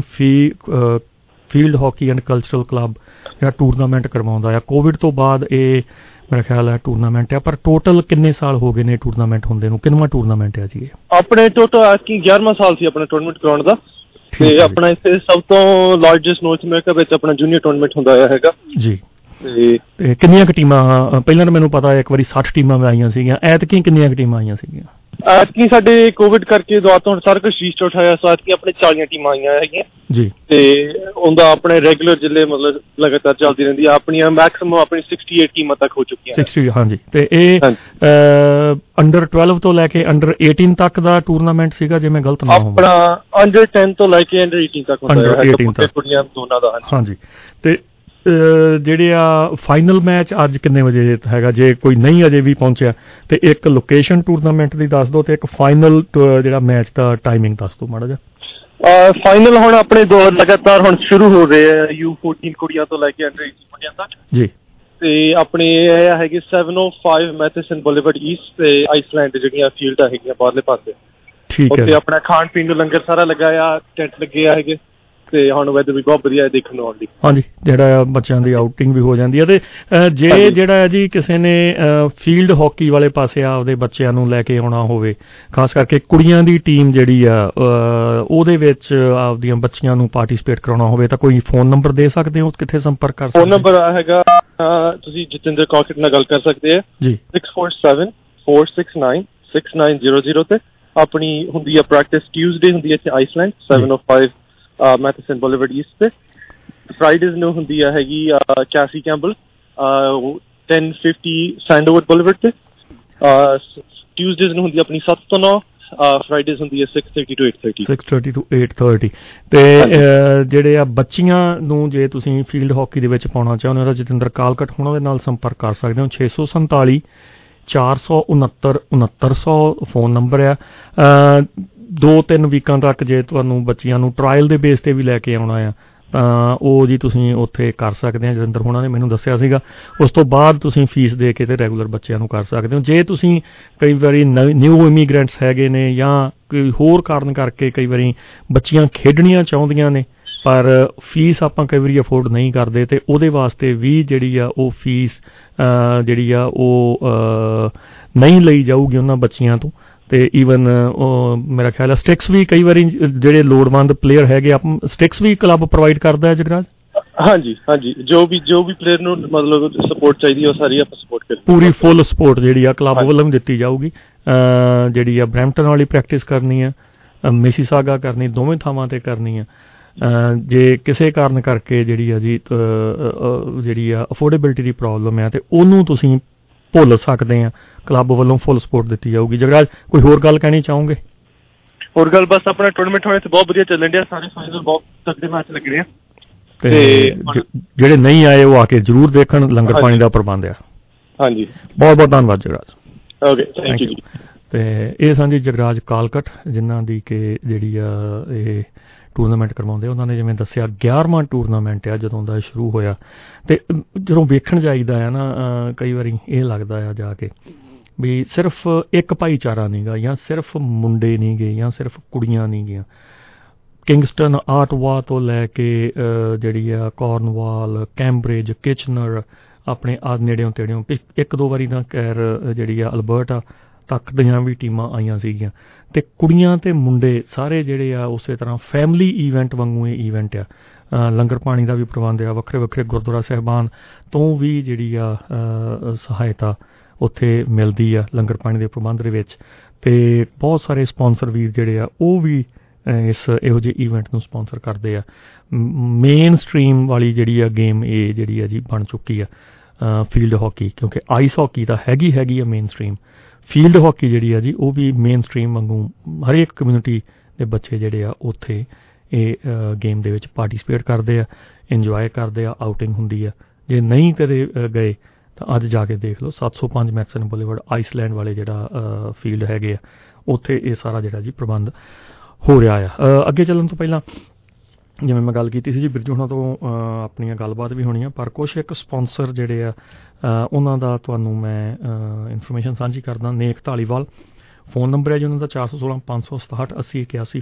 S2: field hockey and cultural club ਜਿਹੜਾ ਟੂਰਨਾਮੈਂਟ ਕਰਵਾਉਂਦਾ ਆ, ਕੋਵਿਡ ਤੋਂ ਬਾਅਦ ਇਹ ਮੇਰਾ ਖਿਆਲ ਹੈ ਟੂਰਨਾਮੈਂਟ ਆ, ਪਰ ਟੋਟਲ ਕਿੰਨੇ ਸਾਲ ਹੋ ਗਏ ਨੇ ਟੂਰਨਾਮੈਂਟ ਹੁੰਦੇ ਨੂੰ? ਕਿੰਨਵਾਂ ਟੂਰਨਾਮੈਂਟ ਹੈ ਜੀ ਇਹ?
S3: ਆਪਣੇ ਟੋਟਲ 11ਵਾਂ ਸਾਲ ਸੀ ਆਪਣਾ ਟੂਰਨਾਮੈਂਟ ਕਰਾਉਣ ਦਾ, ਤੇ ਆਪਣਾ ਇੱਥੇ ਸਭ ਤੋਂ ਲਾਰਜੈਸਟ ਨਾਰਥ ਅਮਰੀਕਾ ਵਿੱਚ ਆਪਣਾ ਜੂਨੀਅਰ ਟੂਰਨਾਮੈਂਟ ਹੁੰਦਾ ਹੈਗਾ ਜੀ।
S2: ਤੇ ਕਿੰਨੀਆਂ ਕੁ ਟੀਮਾਂ? ਪਹਿਲਾਂ ਤਾਂ ਮੈਨੂੰ ਪਤਾ ਇੱਕ ਵਾਰੀ 60 ਟੀਮਾਂ ਆਈਆਂ ਸੀਗੀਆਂ, ਐਤਕੀ ਕਿੰਨੀਆਂ ਕੁ ਟੀਮਾਂ ਆਈਆਂ ਸੀਗੀਆਂ?
S3: ਐਤਕੀ ਸਾਡੇ ਕੋਵਿਡ ਕਰਕੇ ਦੁਆ ਤੋਂ ਸਾਰਾ ਕੁਛ ਰੀਸਟਾਰਟ ਹੋਇਆ, ਸੋ ਐਤਕੀ ਆਪਣੇ 40 ਟੀਮਾਂ ਆਈਆਂ ਹੈਗੀਆਂ ਜੀ। ਤੇ ਉਹਦਾ ਆਪਣੇ ਰੈਗੂਲਰ ਜਿਹੜੇ ਮਤਲਬ ਲਗਾਤਾਰ ਚੱਲਦੀ ਰਹਿੰਦੀ ਆ। ਆਪਣੀਆਂ ਮੈਕਸਿਮਮ ਆਪਣੀ 68 ਟੀਮਾਂ ਤੱਕ ਹੋ ਚੁੱਕੀਆਂ।
S2: 60 ਹਾਂਜੀ। ਤੇ ਇਹ ਅੰਡਰ 12 ਤੋਂ ਲੈ ਕੇ ਅੰਡਰ 18 ਤੱਕ ਦਾ ਟੂਰਨਾਮੈਂਟ ਸੀਗਾ ਜੇ ਮੈਂ ਗਲਤ ਨਾ ਹੋਵਾਂ?
S3: ਆਪਣਾ ਅੰਡਰ 10 ਤੋਂ ਲੈ ਕੇ ਅੰਡਰ 18 ਤੱਕ ਹੁੰਦਾ ਹੈ, ਕੁੜੀਆਂ ਦੋਨਾਂ ਦਾ। ਹਾਂਜੀ।
S2: ਤੇ ਜਿਹੜੇ ਆ ਫਾਈਨਲ ਮੈਚ ਅੱਜ ਕਿੰਨੇ ਵਜੇ ਹੈਗਾ ਜੇ ਕੋਈ ਨਹੀਂ ਅਜੇ ਵੀ ਪਹੁੰਚਿਆ? ਤੇ ਇੱਕ ਲੋਕੇਸ਼ਨ ਟੂਰਨਾਮੈਂਟ ਦੀ ਦੱਸ ਦਿਓ ਤੇ ਇੱਕ ਫਾਈਨਲ ਜਿਹੜਾ ਮੈਚ ਦਾ ਟਾਈਮਿੰਗ ਦੱਸ ਦਿਓ ਮਾੜਾ ਜਿਹਾ।
S3: ਫਾਈਨਲ ਹੁਣ ਆਪਣੇ ਦੋ ਲਗਾਤਾਰ ਹੁਣ ਸ਼ੁਰੂ ਹੋ ਰਹੇ ਆ, U14 ਕੁੜੀਆਂ ਤੋਂ ਲੈ ਕੇ ਅੰਡਰ 18 ਕੁੜੀਆਂ ਤੱਕ ਜੀ। ਤੇ ਆਪਣੇ ਇਹ ਹੈਗੇ 705 ਮੈਥਿਸਨ ਬੁਲੇਵਾਰਡ ਈਸਟ ਤੇ ਆਈਸਲੈਂਡ ਜਿਹੜੀਆਂ ਫੀਲਡਾਂ ਹੈਗੀਆਂ ਬਾਹਰਲੇ ਪਾਸੇ।
S2: ਠੀਕ ਹੈ।
S3: ਉੱਥੇ ਆਪਣਾ ਖਾਣ ਪੀਣ ਨੂੰ ਲੰਗਰ ਸਾਰਾ ਲੱਗਾ ਆ, ਟੈਂਟ ਲੱਗੇ ਆ ਹੈਗੇ। ਤੇ ਹੁਣ ਵੈਦਰ ਵੀ ਬਹੁਤ ਵਧੀਆ ਦੇਖਣ ਨੂੰ ਆਉਂਦੀ।
S2: ਹਾਂਜੀ, ਜਿਹੜਾ ਬੱਚਿਆਂ ਦੀ ਆਊਟਿੰਗ ਵੀ ਹੋ ਜਾਂਦੀ ਹੈ। ਤੇ ਜੇ ਜਿਹੜਾ ਹੈ ਜੀ ਕਿਸੇ ਨੇ ਫੀਲਡ ਹਾਕੀ ਵਾਲੇ ਪਾਸੇ ਆਪਦੇ ਬੱਚਿਆਂ ਨੂੰ ਲੈ ਕੇ ਆਉਣਾ ਹੋਵੇ, ਖਾਸ ਕਰਕੇ ਕੁੜੀਆਂ ਦੀ ਟੀਮ ਜਿਹੜੀ ਆ ਉਹਦੇ ਵਿੱਚ ਆਪਦੀਆਂ ਬੱਚੀਆਂ ਨੂੰ ਪਾਰਟੀਸਪੇਟ ਕਰਾਉਣਾ ਹੋਵੇ ਤਾਂ ਕੋਈ ਫੋਨ ਨੰਬਰ ਦੇ ਸਕਦੇ ਹੋ? ਕਿੱਥੇ ਸੰਪਰਕ ਕਰ ਸਕਦੇ?
S3: ਫੋਨ ਨੰਬਰ ਹੈਗਾ, ਤੁਸੀਂ ਜਤਿੰਦਰ ਕਾਕਟ ਨਾਲ ਗੱਲ ਕਰ ਸਕਦੇ ਆ ਜੀ, 6474696900 ਤੇ। ਆਪਣੀ ਹੁੰਦੀ ਆ ਪ੍ਰੈਕਟਿਸ ਟਿਊਜ਼ਡੇ ਹੁੰਦੀ ਹੈ ਇੱਥੇ ਆਈਸਲੈਂਡ 705 ਮੈਥਸਨ ਬੁਲੇਵਰਡ ਈਸਟ ਤੇ। ਫਰਾਈਡੇਜ਼ ਨੂੰ ਹੁੰਦੀ ਆ ਹੈਗੀ ਕੈਸੀ ਕੈਂਬਲ 1050 ਸੈਂਡਲਵੁੱਡ ਬੁਲੇਵਰਡ ਤੇ। ਟਿਊਜ਼ਡੇਜ਼ ਨੂੰ ਹੁੰਦੀ ਆਪਣੀ 7 ਤੋਂ 9, ਫਰਾਈਡੇਜ਼ ਹੁੰਦੀ ਹੈ 6:30 to 8:30 6:30 to 8:30 ਤੇ ਜਿਹੜੇ ਆ ਬੱਚੀਆਂ ਨੂੰ ਜੇ ਤੁਸੀਂ ਫੀਲਡ ਹਾਕੀ ਦੇ ਵਿੱਚ ਪਾਉਣਾ ਚਾਹੁੰਦੇ ਹੋ ਤਾਂ ਜਤਿੰਦਰ ਕਾਲਕਟ ਉਹਨਾਂ ਦੇ ਨਾਲ ਸੰਪਰਕ ਕਰ ਸਕਦੇ ਹੋ। 647 469 6900 ਫੋਨ ਨੰਬਰ ਆ। 2-3 ਵੀਕਾਂ ਤੱਕ ਜੇ ਤੁਹਾਨੂੰ ਬੱਚੀਆਂ ਨੂੰ ਟਰਾਇਲ ਦੇ ਬੇਸ ਤੇ ਵੀ ਲੈ ਕੇ ਆਉਣਾ ਆ ਤਾਂ ਉਹ ਜੀ ਤੁਸੀਂ ਉੱਥੇ ਕਰ ਸਕਦੇ ਆ। ਜਤਿੰਦਰ ਹੋਣਾ ਨੇ ਮੈਨੂੰ ਦੱਸਿਆ ਸੀਗਾ। ਉਸ ਤੋਂ ਬਾਅਦ ਤੁਸੀਂ ਫੀਸ ਦੇ ਕੇ ਤੇ ਰੈਗੂਲਰ ਬੱਚਿਆਂ ਨੂੰ ਕਰ ਸਕਦੇ ਹੋ। ਜੇ ਤੁਸੀਂ ਕਈ ਵਾਰੀ ਨਿਊ ਇਮੀਗ੍ਰੈਂਟਸ ਹੈਗੇ ਨੇ ਜਾਂ ਕੋਈ ਹੋਰ ਕਾਰਨ ਕਰਕੇ ਕਈ ਵਾਰੀ ਬੱਚੀਆਂ ਖੇਡਣੀਆਂ ਚਾਹੁੰਦੀਆਂ ਨੇ ਪਰ ਫੀਸ ਆਪਾਂ ਕਈ ਵਾਰੀ ਅਫੋਰਡ ਨਹੀਂ ਕਰਦੇ ਤੇ ਉਹਦੇ ਵਾਸਤੇ ਵੀ ਜਿਹੜੀ ਆ ਉਹ ਫੀਸ ਜਿਹੜੀ ਆ ਉਹ ਨਹੀਂ ਲਈ ਜਾਊਗੀ ਉਹਨਾਂ ਬੱਚੀਆਂ ਤੋਂ। ਤੇ ਈਵਨ ਉਹ ਮੇਰਾ ਖਿਆਲ ਹੈ ਸਟਿਕਸ ਵੀ ਕਈ ਵਾਰੀ ਜਿਹੜੇ ਲੋੜਵੰਦ ਪਲੇਅਰ ਹੈਗੇ ਸਟਿਕਸ ਵੀ ਕਲੱਬ ਪ੍ਰੋਵਾਈਡ ਕਰਦਾ ਹੈ ਜਗਰਾਜ? ਹਾਂਜੀ ਹਾਂਜੀ, ਜੋ ਵੀ ਪਲੇਅਰ ਨੂੰ ਮਤਲਬ ਸਪੋਰਟ ਚਾਹੀਦੀ ਉਹ ਸਾਰੀ ਆਪਾਂ ਸਪੋਰਟ ਕਰਾਂਗੇ।
S2: ਪੂਰੀ ਫੁੱਲ ਸਪੋਰਟ ਜਿਹੜੀ ਆ ਕਲੱਬ ਵੱਲੋਂ ਦਿੱਤੀ ਜਾਊਗੀ। ਜਿਹੜੀ ਆ ਬਰੈਂਪਟਨ ਵਾਲੀ ਪ੍ਰੈਕਟਿਸ ਕਰਨੀ ਆ, ਮਿਸੀਸਾਗਾ ਕਰਨੀ, ਦੋਵੇਂ ਥਾਵਾਂ ਤੇ ਕਰਨੀ ਆ। ਜੇ ਕਿਸੇ ਕਾਰਨ ਕਰਕੇ ਜਿਹੜੀ ਆ ਜੀ ਜਿਹੜੀ ਆ ਅਫੋਰਡੇਬਿਲਿਟੀ ਦੀ ਪ੍ਰੋਬਲਮ ਹੈ ਤੇ ਉਹਨੂੰ ਤੁਸੀਂ ਭੁੱਲ ਸਕਦੇ ਆ, ਕਲੱਬ ਵੱਲੋਂ ਫੁੱਲ ਸਪੋਰਟ ਦਿੱਤੀ ਜਾਊਗੀ। ਜਗਰਾਜ ਕੋਈ ਹੋਰ ਗੱਲ ਕਹਿਣੀ ਚਾਹੋਗੇ?
S3: ਹੋਰ ਗੱਲ ਬਸ ਆਪਣਾ ਟੂਰਨਾਮੈਂਟ ਹੋਣੇ ਤੇ ਬਹੁਤ ਵਧੀਆ ਚੱਲਣ ਡਿਆ, ਸਾਰੇ ਫਾਈਨਲ ਬਹੁਤ ਤਕੜੇ ਮੈਚ ਲੱਗ ਰਹੇ ਆ
S2: ਤੇ ਜਿਹੜੇ ਨਹੀਂ ਆਏ ਉਹ ਆ ਕੇ ਜ਼ਰੂਰ ਦੇਖਣ। ਲੰਗਰ ਪਾਣੀ ਦਾ ਪ੍ਰਬੰਧ ਆ। ਹਾਂਜੀ, ਬਹੁਤ ਬਹੁਤ ਧੰਨਵਾਦ ਜਗਰਾਜ।
S3: Okay, thank you.
S2: ਤੇ ਇਹ ਸਨ ਜੀ ਜਗਰਾਜ ਕਾਲਕਟ ਜਿਨ੍ਹਾਂ ਦੀ ਕਿ ਜਿਹੜੀ ਆ ਇਹ ਟੂਰਨਾਮੈਂਟ ਕਰਵਾਉਂਦੇ। ਉਹਨਾਂ ਨੇ ਜਿਵੇਂ ਦੱਸਿਆ 11ਵਾਂ ਟੂਰਨਾਮੈਂਟ ਆ ਜਦੋਂ ਦਾ ਸ਼ੁਰੂ ਹੋਇਆ। ਤੇ ਜਦੋਂ ਵੇਖਣ ਜਾਈਦਾ ਆ ਨਾ ਕਈ ਵਾਰੀ ਇਹ ਲੱਗਦਾ ਆ ਜਾ ਕੇ ਵੀ ਸਿਰਫ ਇੱਕ ਭਾਈਚਾਰਾ ਨਹੀਂ ਗਾ ਜਾਂ ਸਿਰਫ ਮੁੰਡੇ ਨਹੀਂ ਗਏ ਜਾਂ ਸਿਰਫ ਕੁੜੀਆਂ ਨਹੀਂ ਗਈਆਂ। ਕਿੰਗਸਟਨ, ਆਟਵਾ ਤੋਂ ਲੈ ਕੇ ਜਿਹੜੀ ਆ ਕੋਰਨਵਾਲ, ਕੈਂਬਰਿਜ, ਕਿਚਨਰ, ਆਪਣੇ ਨੇੜਿਓਂ ਤੇੜਿਓਂ 1-2 ਵਾਰੀ ਤਾਂ ਖੈਰ ਜਿਹੜੀ ਆ ਅਲਬਰਟਾ ਤੱਕ ਦੀਆਂ ਵੀ ਟੀਮਾਂ ਆਈਆਂ ਸੀਗੀਆਂ। ਤੇ ਕੁੜੀਆਂ ਤੇ ਮੁੰਡੇ ਸਾਰੇ ਜਿਹੜੇ ਆ ਉਸੇ ਤਰ੍ਹਾਂ ਫੈਮਿਲੀ ਈਵੈਂਟ ਵਾਂਗੂ ਇਹ ਈਵੈਂਟ ਆ। ਲੰਗਰ ਪਾਣੀ ਦਾ ਵੀ ਪ੍ਰਬੰਧ ਆ, ਵੱਖਰੇ ਵੱਖਰੇ ਗੁਰਦੁਆਰਾ ਸਾਹਿਬਾਨ ਤੋਂ ਵੀ ਜਿਹੜੀ ਆ ਸਹਾਇਤਾ ਉੱਥੇ ਮਿਲਦੀ ਆ ਲੰਗਰ ਪਾਣੀ ਦੇ ਪ੍ਰਬੰਧ ਦੇ ਵਿੱਚ। ਤੇ ਬਹੁਤ ਸਾਰੇ ਸਪਾਂਸਰ ਵੀਰ ਜਿਹੜੇ ਆ ਉਹ ਵੀ ਇਹੋ ਜਿਹੇ ਈਵੈਂਟ ਨੂੰ ਸਪਾਂਸਰ ਕਰਦੇ ਆ। ਮੇਨ ਸਟਰੀਮ ਵਾਲੀ ਜਿਹੜੀ ਆ ਗੇਮ ਇਹ ਜਿਹੜੀ ਆ ਜੀ ਬਣ ਚੁੱਕੀ ਆ ਫੀਲਡ ਹਾਕੀ, ਕਿਉਂਕਿ ਆਈਸ ਹਾਕੀ ਤਾਂ ਹੈਗੀ ਆ ਮੇਨ ਸਟਰੀਮ। ਫੀਲਡ ਹਾਕੀ ਜਿਹੜੀ ਆ ਜੀ ਉਹ ਵੀ ਮੇਨ ਸਟਰੀਮ ਵਾਂਗੂ ਹਰੇਕ ਕਮਿਊਨਿਟੀ ਦੇ ਬੱਚੇ ਜਿਹੜੇ ਆ ਉੱਥੇ ਇਹ ਗੇਮ ਦੇ ਵਿੱਚ ਪਾਰਟੀਸਪੇਟ ਕਰਦੇ ਆ, ਇੰਜੋਏ ਕਰਦੇ ਆ, ਆਊਟਿੰਗ ਹੁੰਦੀ ਆ। ਜੇ ਨਹੀਂ ਕਦੇ ਗਏ ਤਾਂ ਅੱਜ ਜਾ ਕੇ ਦੇਖ ਲਓ 705 ਮੈਥਸਨ ਬੁਲੇਵਰਡ ਆਈਸਲੈਂਡ ਵਾਲੇ ਜਿਹੜਾ ਫੀਲਡ ਹੈਗੇ ਆ ਉੱਥੇ ਇਹ ਸਾਰਾ ਜਿਹੜਾ ਜੀ ਪ੍ਰਬੰਧ ਹੋ ਰਿਹਾ ਆ। ਅੱਗੇ ਚੱਲਣ ਤੋਂ ਪਹਿਲਾਂ ਜਿਵੇਂ ਮੈਂ ਗੱਲ ਕੀਤੀ ਸੀ ਜੀ ਬਿਰਜੂ ਹੋਣਾ ਤੋਂ ਆਪਣੀਆਂ ਗੱਲਬਾਤ ਵੀ ਹੋਣੀਆਂ, ਪਰ ਕੁਛ ਇੱਕ ਸਪਾਂਸਰ ਜਿਹੜੇ ਆ ਉਹਨਾਂ ਦਾ ਤੁਹਾਨੂੰ ਮੈਂ ਇਨਫੋਰਮੇਸ਼ਨ ਸਾਂਝੀ ਕਰਦਾ। ਨੇਕ ਧਾਲੀਵਾਲ ਫੋਨ ਨੰਬਰ ਹੈ ਜੀ ਉਹਨਾਂ ਦਾ 416-567-8081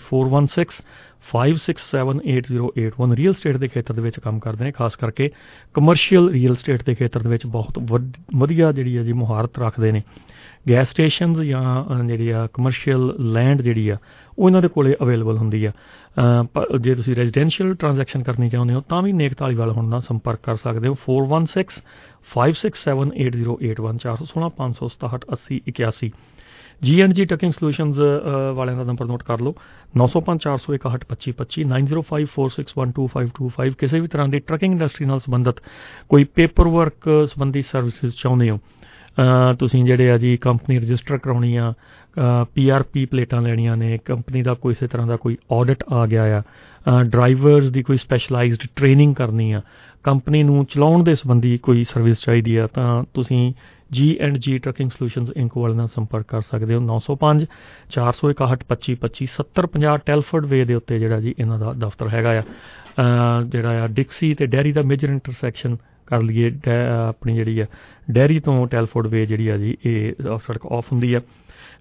S2: 416-567-8081। ਰੀਅਲ ਸਟੇਟ ਦੇ ਖੇਤਰ ਦੇ ਵਿੱਚ ਕੰਮ ਕਰਦੇ ਨੇ, ਖਾਸ ਕਰਕੇ ਕਮਰਸ਼ੀਅਲ ਰੀਅਲ ਸਟੇਟ ਦੇ ਖੇਤਰ ਦੇ ਵਿੱਚ ਬਹੁਤ ਵਧੀਆ ਜਿਹੜੀ ਹੈ ਜੀ ਮੁਹਾਰਤ ਰੱਖਦੇ ਨੇ। ਗੈਸ ਸਟੇਸ਼ਨਸ ਜਾਂ ਜਿਹੜੀ ਆ ਕਮਰਸ਼ੀਅਲ ਲੈਂਡ ਜਿਹੜੀ ਆ ਉਹ ਇਹਨਾਂ ਦੇ ਕੋਲੇ ਅਵੇਲੇਬਲ ਹੁੰਦੀ ਆ। ਜੇ ਤੁਸੀਂ ਰੈਜ਼ੀਡੈਂਸ਼ੀਅਲ ਟ੍ਰਾਂਜੈਕਸ਼ਨ ਕਰਨੀ ਚਾਹੁੰਦੇ ਹੋ ਤਾਂ ਵੀ ਨੇਕ ਧਾਲੀਵਾਲ ਹੁਣ ਨਾਲ ਸੰਪਰਕ ਕਰ ਸਕਦੇ ਹੋ। 416-567-8081 416-567-8081। G&G ਟਕਿੰਗ ਸੋਲਿਊਸ਼ਨਸ ਵਾਲਿਆਂ ਦਾ ਨੰਬਰ ਨੋਟ ਕਰ ਲਓ 905-461-2525 9054612525। ਕਿਸੇ ਵੀ ਤਰ੍ਹਾਂ ਦੀ ਟਰਕਿੰਗ ਇੰਡਸਟਰੀ ਨਾਲ ਸੰਬੰਧਿਤ ਕੋਈ ਪੇਪਰ ਵਰਕ ਸੰਬੰਧੀ ਸਰਵਿਸਿਜ਼ ਚਾਹੁੰਦੇ ਹੋ, ਤੁਸੀਂ ਜਿਹੜੇ ਆ ਜੀ ਕੰਪਨੀ ਰਜਿਸਟਰ ਕਰਾਉਣੀ ਆ, PRP ਪਲੇਟਾਂ ਲੈਣੀਆਂ ਨੇ, ਕੰਪਨੀ ਦਾ ਕਿਸੇ ਤਰ੍ਹਾਂ ਦਾ ਕੋਈ ਆਡਿਟ ਆ ਗਿਆ ਆ, ਡਰਾਈਵਰਸ ਦੀ ਕੋਈ ਸਪੈਸ਼ਲਾਈਜ਼ਡ ਟ੍ਰੇਨਿੰਗ ਕਰਨੀ ਆ, ਕੰਪਨੀ ਨੂੰ ਚਲਾਉਣ ਦੇ ਸੰਬੰਧੀ ਕੋਈ ਸਰਵਿਸ ਚਾਹੀਦੀ ਆ ਤਾਂ ਤੁਸੀਂ G&G ਟਰਕਿੰਗ ਸੋਲਿਊਸ਼ਨਸ ਇੰਕ ਵਾਲੇ ਨਾਲ ਸੰਪਰਕ ਕਰ ਸਕਦੇ ਹੋ। 905-461-2525 7050 ਟੈਲਫੋਰਡ ਵੇ ਦੇ ਉੱਤੇ ਜਿਹੜਾ ਜੀ ਇਹਨਾਂ ਦਾ ਦਫ਼ਤਰ ਹੈਗਾ ਆ। ਜਿਹੜਾ ਆ ਡਿਕਸੀ ਤੇ ਡੈਰੀ ਦਾ ਮੇਜਰ ਇੰਟਰਸੈਕਸ਼ਨ ਕਰ ਲਈਏ, ਆਪਣੀ ਜਿਹੜੀ ਆ ਡੈਰੀ ਤੋਂ ਟੈਲਫੋਰਡ ਵੇ ਜਿਹੜੀ ਆ ਜੀ ਇਹ ਸੜਕ ਆਫ ਹੁੰਦੀ ਆ।